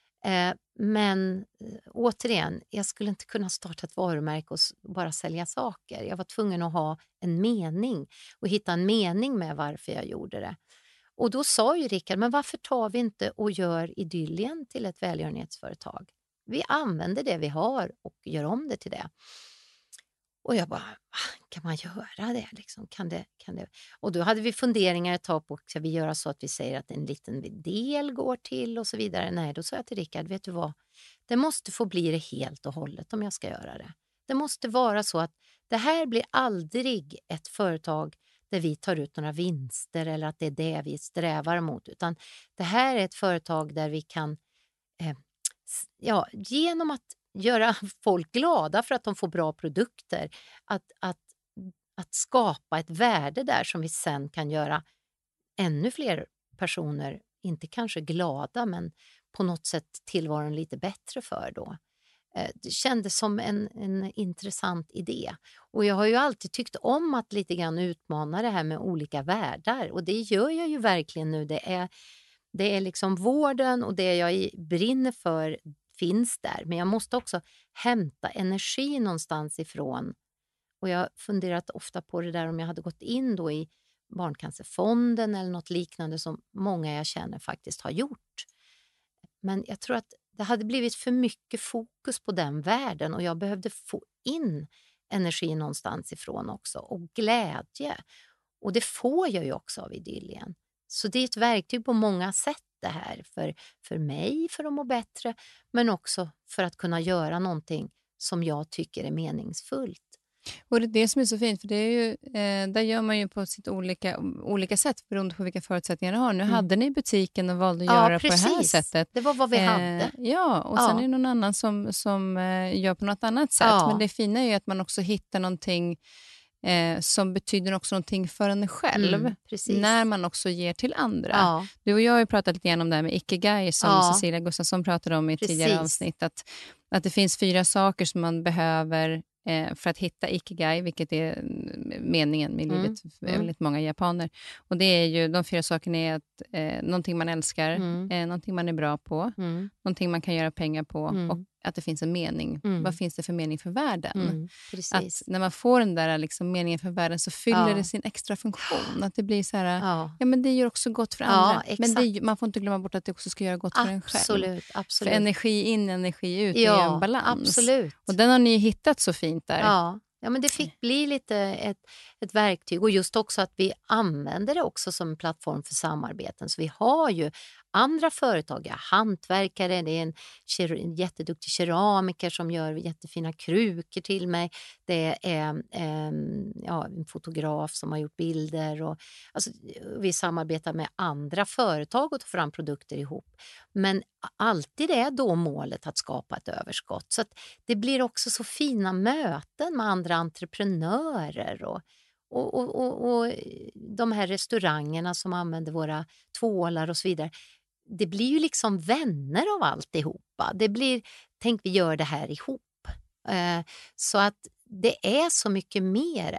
Men återigen, jag skulle inte kunna starta ett varumärke och bara sälja saker. Jag var tvungen att ha en mening och hitta en mening med varför jag gjorde det. Och då sa ju Rickard, men varför tar vi inte och gör Idyllium till ett välgörenhetsföretag? Vi använder det vi har och gör om det till det. Och jag bara, kan man göra det? Liksom? Kan det? Och då hade vi funderingar ett tag på, ska vi göra så att vi säger att en liten del går till och så vidare? Nej, då sa jag till Rickard, vet du vad? Det måste få bli det helt och hållet om jag ska göra det. Det måste vara så att det här blir aldrig ett företag där vi tar ut några vinster eller att det är det vi strävar mot. Utan det här är ett företag där vi kan, genom att göra folk glada för att de får bra produkter, att skapa ett värde där som vi sen kan göra ännu fler personer, inte kanske glada, men på något sätt tillvaron lite bättre för då. Det kändes som en intressant idé. Och jag har ju alltid tyckt om att lite grann utmana det här med olika världar. Och det gör jag ju verkligen nu. Det är liksom vården och det jag brinner för finns där. Men jag måste också hämta energi någonstans ifrån. Och jag har funderat ofta på det där om jag hade gått in då i Barncancerfonden eller något liknande som många jag känner faktiskt har gjort. Men jag tror att det hade blivit för mycket fokus på den världen och jag behövde få in energi någonstans ifrån också och glädje. Och det får jag ju också av Idyllien. Så det är ett verktyg på många sätt det här för mig för att må bättre, men också för att kunna göra någonting som jag tycker är meningsfullt.
Och det är det som är så fint, för det är ju, där gör man ju på sitt olika sätt beroende på vilka förutsättningar ni har. Nu hade ni butiken och valde att göra
precis.
På det här sättet.
Det var vad vi hade.
Ja, och sen är det någon annan som gör på något annat sätt. Men det fina är ju att man också hittar någonting som betyder också någonting för en själv när man också ger till andra. Du och jag har ju pratat lite grann om det här med Ikigai som Cecilia Gustafsson pratade om i tidigare avsnitt. Att det finns 4 saker som man behöver för att hitta Ikigai, vilket är meningen med livet för väldigt många japaner. Och det är ju, de 4 sakerna är att någonting man älskar, någonting man är bra på, någonting man kan göra pengar på och att det finns en mening. Vad finns det för mening för världen? Att när man får den där liksom meningen för världen så fyller det sin extra funktion. Att det blir så här, ja men det gör också gott för andra. Men man får inte glömma bort att det också ska göra gott för en själv. Absolut. För energi in, energi ut är en balans.
Absolut.
Och den har ni hittat så fint där.
Ja, men det fick bli lite ett verktyg och just också att vi använder det också som en plattform för samarbeten. Så vi har ju andra företag, hantverkare, det är en jätteduktig keramiker som gör jättefina krukor till mig. Det är en fotograf som har gjort bilder och alltså, vi samarbetar med andra företag och tar fram produkter ihop. Men alltid är då målet att skapa ett överskott. Så att det blir också så fina möten med andra entreprenörer och de här restaurangerna som använder våra tvålar och så vidare. Det blir ju liksom vänner av alltihopa. Det blir, tänk vi gör det här ihop. Så att det är så mycket mer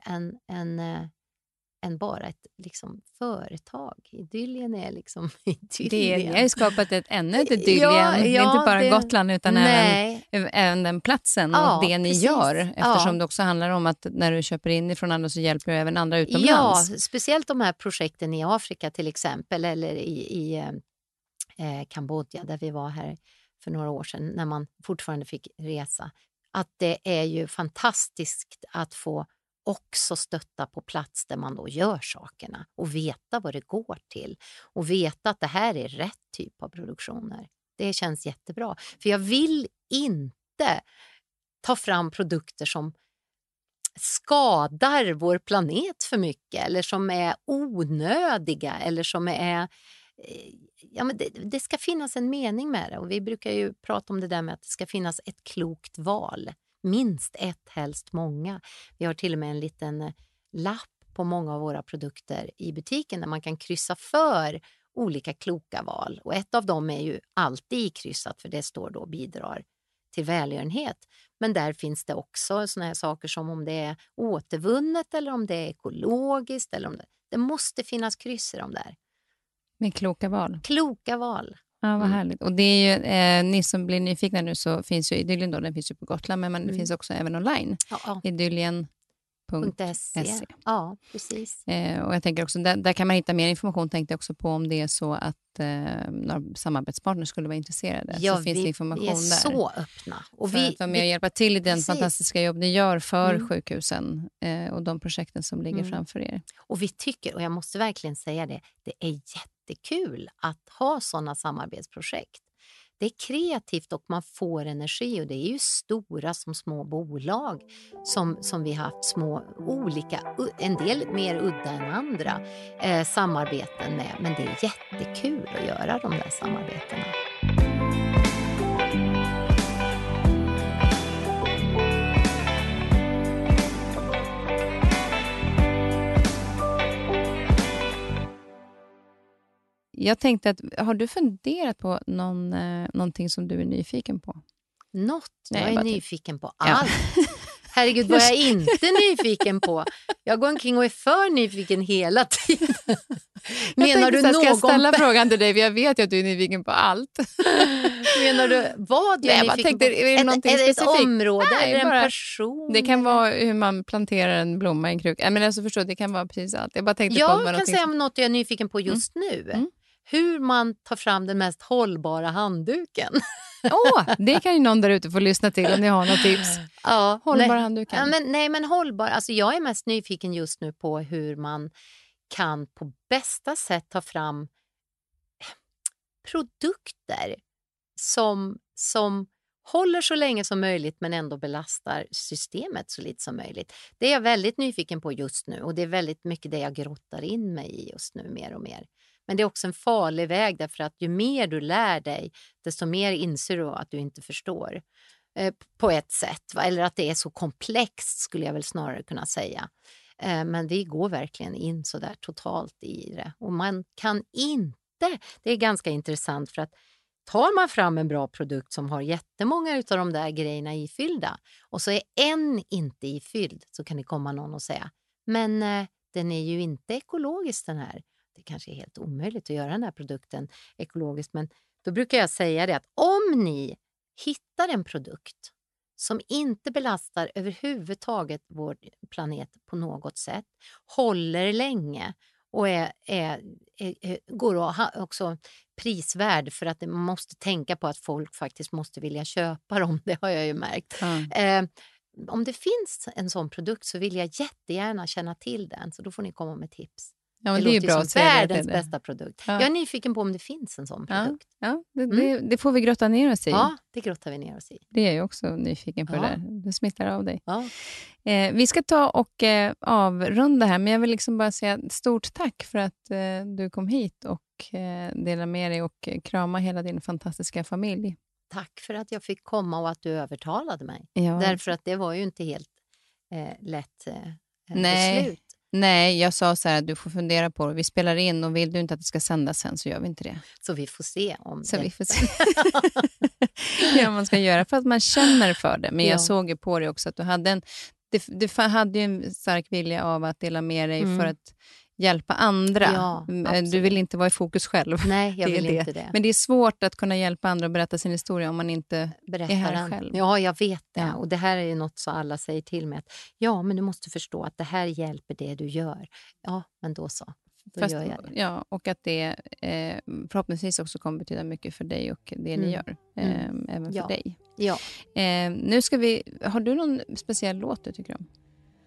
än bara ett liksom företag. Idyllien är liksom Idyllien.
Ni har ju skapat ännu ett Idyllien. Det är inte bara Gotland utan även den platsen och det ni gör. Eftersom det också handlar om att när du köper in ifrån andra så hjälper du även andra utomlands.
Ja, speciellt de här projekten i Afrika till exempel eller i Kambodja där vi var här för några år sedan när man fortfarande fick resa. Att det är ju fantastiskt att få också stötta på plats där man då gör sakerna och veta vad det går till och veta att det här är rätt typ av produktioner. Det känns jättebra. För jag vill inte ta fram produkter som skadar vår planet för mycket eller som är onödiga eller som är men det ska finnas en mening med det och vi brukar ju prata om det där med att det ska finnas ett klokt val. Minst ett, helst många. Vi har till och med en liten lapp på många av våra produkter i butiken där man kan kryssa för olika kloka val. Och ett av dem är ju alltid ikryssat för det står då bidrar till välgörenhet. Men där finns det också såna här saker som om det är återvunnet eller om det är ekologiskt. Eller om det måste finnas kryss i de där.
Med kloka val.
Kloka val.
Ja, vad härligt. Och det är ju, ni som blir nyfikna nu så finns ju Idyllien då, den finns ju på Gotland, men det finns också även online. Idyllien.se.
Ja, precis.
Och jag tänker också, där kan man hitta mer information, tänkte jag också på om det är så att några samarbetspartners skulle vara intresserade. Så finns det information där.
Vi är så öppna.
Och för att vara med och hjälpa till i den fantastiska jobb ni gör för sjukhusen och de projekten som ligger framför er.
Och vi tycker, och jag måste verkligen säga det är jättekul att ha sådana samarbetsprojekt. Det är kreativt och man får energi och det är ju stora som små bolag som vi har haft små olika, en del mer udda än andra samarbeten med. Men det är jättekul att göra de där samarbetena.
Jag tänkte att, har du funderat på någonting som du är nyfiken på?
Något? Jag är nyfiken på allt. Herregud, vad jag är inte nyfiken på. Jag går omkring och är för nyfiken hela tiden.
Menar du någon... Jag ska ställa frågan till dig, för jag vet ju att du är nyfiken på allt.
Menar du vad jag är nyfiken på? Är det ett område eller en person?
Det kan vara hur man planterar en blomma i en kruka. Men alltså förstå, det kan vara precis allt. Jag
kan säga något jag är nyfiken på just nu. Hur man tar fram den mest hållbara handduken.
Det kan ju någon där ute få lyssna till om ni har något tips. Hållbar handduken.
Men hållbar. Alltså jag är mest nyfiken just nu på hur man kan på bästa sätt ta fram produkter som håller så länge som möjligt men ändå belastar systemet så lite som möjligt. Det är jag väldigt nyfiken på just nu, och det är väldigt mycket det jag grottar in mig i just nu mer och mer. Men det är också en farlig väg, därför att ju mer du lär dig, desto mer inser du att du inte förstår på ett sätt. Eller att det är så komplext, skulle jag väl snarare kunna säga. Men vi går verkligen in så där totalt i det. Och man kan inte, det är ganska intressant, för att tar man fram en bra produkt som har jättemånga av de där grejerna ifyllda, och så är en inte ifylld, så kan det komma någon och säga, men den är ju inte ekologisk den här. Det kanske är helt omöjligt att göra den här produkten ekologiskt, men då brukar jag säga det att om ni hittar en produkt som inte belastar överhuvudtaget vår planet på något sätt, håller länge och går också prisvärd, för att man måste tänka på att folk faktiskt måste vilja köpa dem, det har jag ju märkt. Om det finns en sån produkt så vill jag jättegärna känna till den, så då får ni komma med tips.
Ja, men det är bra att säga
världens bästa produkt. Ja. Jag är nyfiken på om det finns en sån produkt.
Ja, det får vi grotta ner oss i.
Ja, det grottar vi ner oss i.
Det är jag också nyfiken på det där. Det smittar av dig. Ja. Vi ska ta och avrunda här, men jag vill liksom bara säga stort tack för att du kom hit och delade med dig och krama hela din fantastiska familj.
Tack för att jag fick komma och att du övertalade mig. Ja. Därför att det var ju inte helt lätt beslut.
Nej, jag sa så här att du får fundera på det. Vi spelar in, och vill du inte att det ska sändas sen så gör vi inte det.
Så vi får se om
så det. Vi får se. Ja, man ska göra för att man känner för det. Men jag såg ju på det också att du hade du hade ju en stark vilja av att dela med dig för att hjälpa andra. Ja, du vill inte vara i fokus själv.
Nej, jag vill inte det.
Men det är svårt att kunna hjälpa andra och berätta sin historia om man inte är här själv.
Ja, jag vet det. Ja. Och det här är ju något som alla säger till mig. Att, men du måste förstå att det här hjälper det du gör. Ja, men då så. Då gör jag det.
Ja, och att det förhoppningsvis också kommer betyda mycket för dig och det ni gör. Även för dig.
Ja.
Nu har du någon speciell låt du tycker om?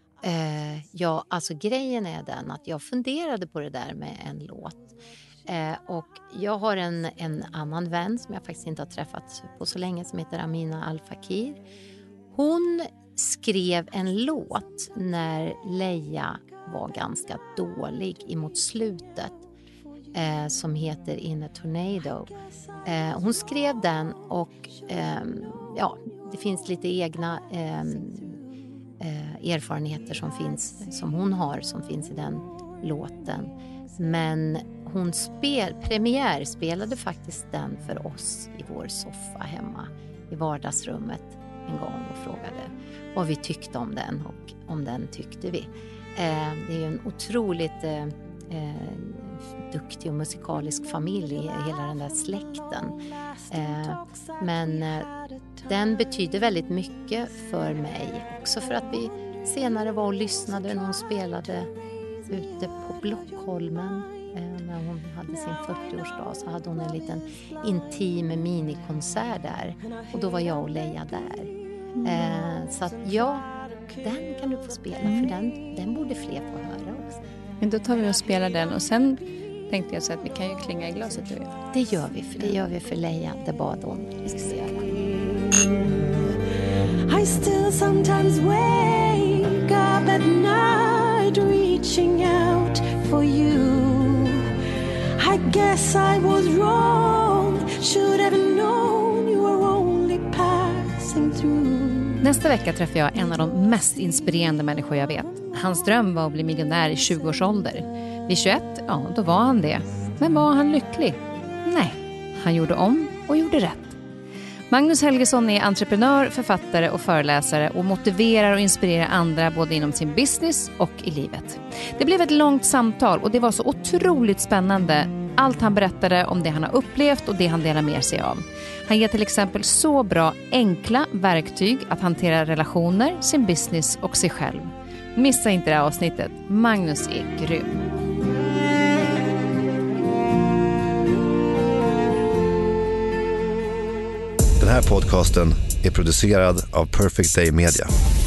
Alltså grejen är den att jag funderade på det där med en låt. Och jag har en annan vän som jag faktiskt inte har träffat på så länge, som heter Amina Al-Fakir. Hon skrev en låt när Leia var ganska dålig emot slutet, som heter In a Tornado. Hon skrev den, och det finns lite egna erfarenheter som hon har, som finns i den låten. Men hon premiärspelade faktiskt den för oss i vår soffa hemma i vardagsrummet en gång, och frågade vad vi tyckte om den, och om den tyckte vi. Det är ju en otroligt duktig och musikalisk familj, hela den där släkten. Men den betyder väldigt mycket för mig också, för att vi senare var och lyssnade när hon spelade ute på Blockholmen. När hon hade sin 40-årsdag så hade hon en liten intim minikonsert där, och då var jag och Leia där. Så att den kan du få spela, för den borde fler få höra också.
Men då tar vi och spelar den, och sen tänkte jag så att vi kan ju klinga i glaset.
Det gör vi för Leia, det bad hon. Vi ska göra.
I still sometimes wake up at night reaching out for you. I guess I was wrong, should have known you were only passing through.
Nästa vecka träffar jag en av de mest inspirerande människor jag vet. Hans dröm var att bli miljonär i 20-års ålder. Vid 21, då var han det.
Men var han lycklig? Nej, han gjorde om och gjorde rätt. Magnus Helgesson är entreprenör, författare och föreläsare och motiverar och inspirerar andra både inom sin business och i livet. Det blev ett långt samtal och det var så otroligt spännande. Allt han berättade om det han har upplevt och det han delar med sig av. Han ger till exempel så bra enkla verktyg att hantera relationer, sin business och sig själv. Missa inte det här avsnittet. Magnus är grym.
Den här podcasten är producerad av Perfect Day Media.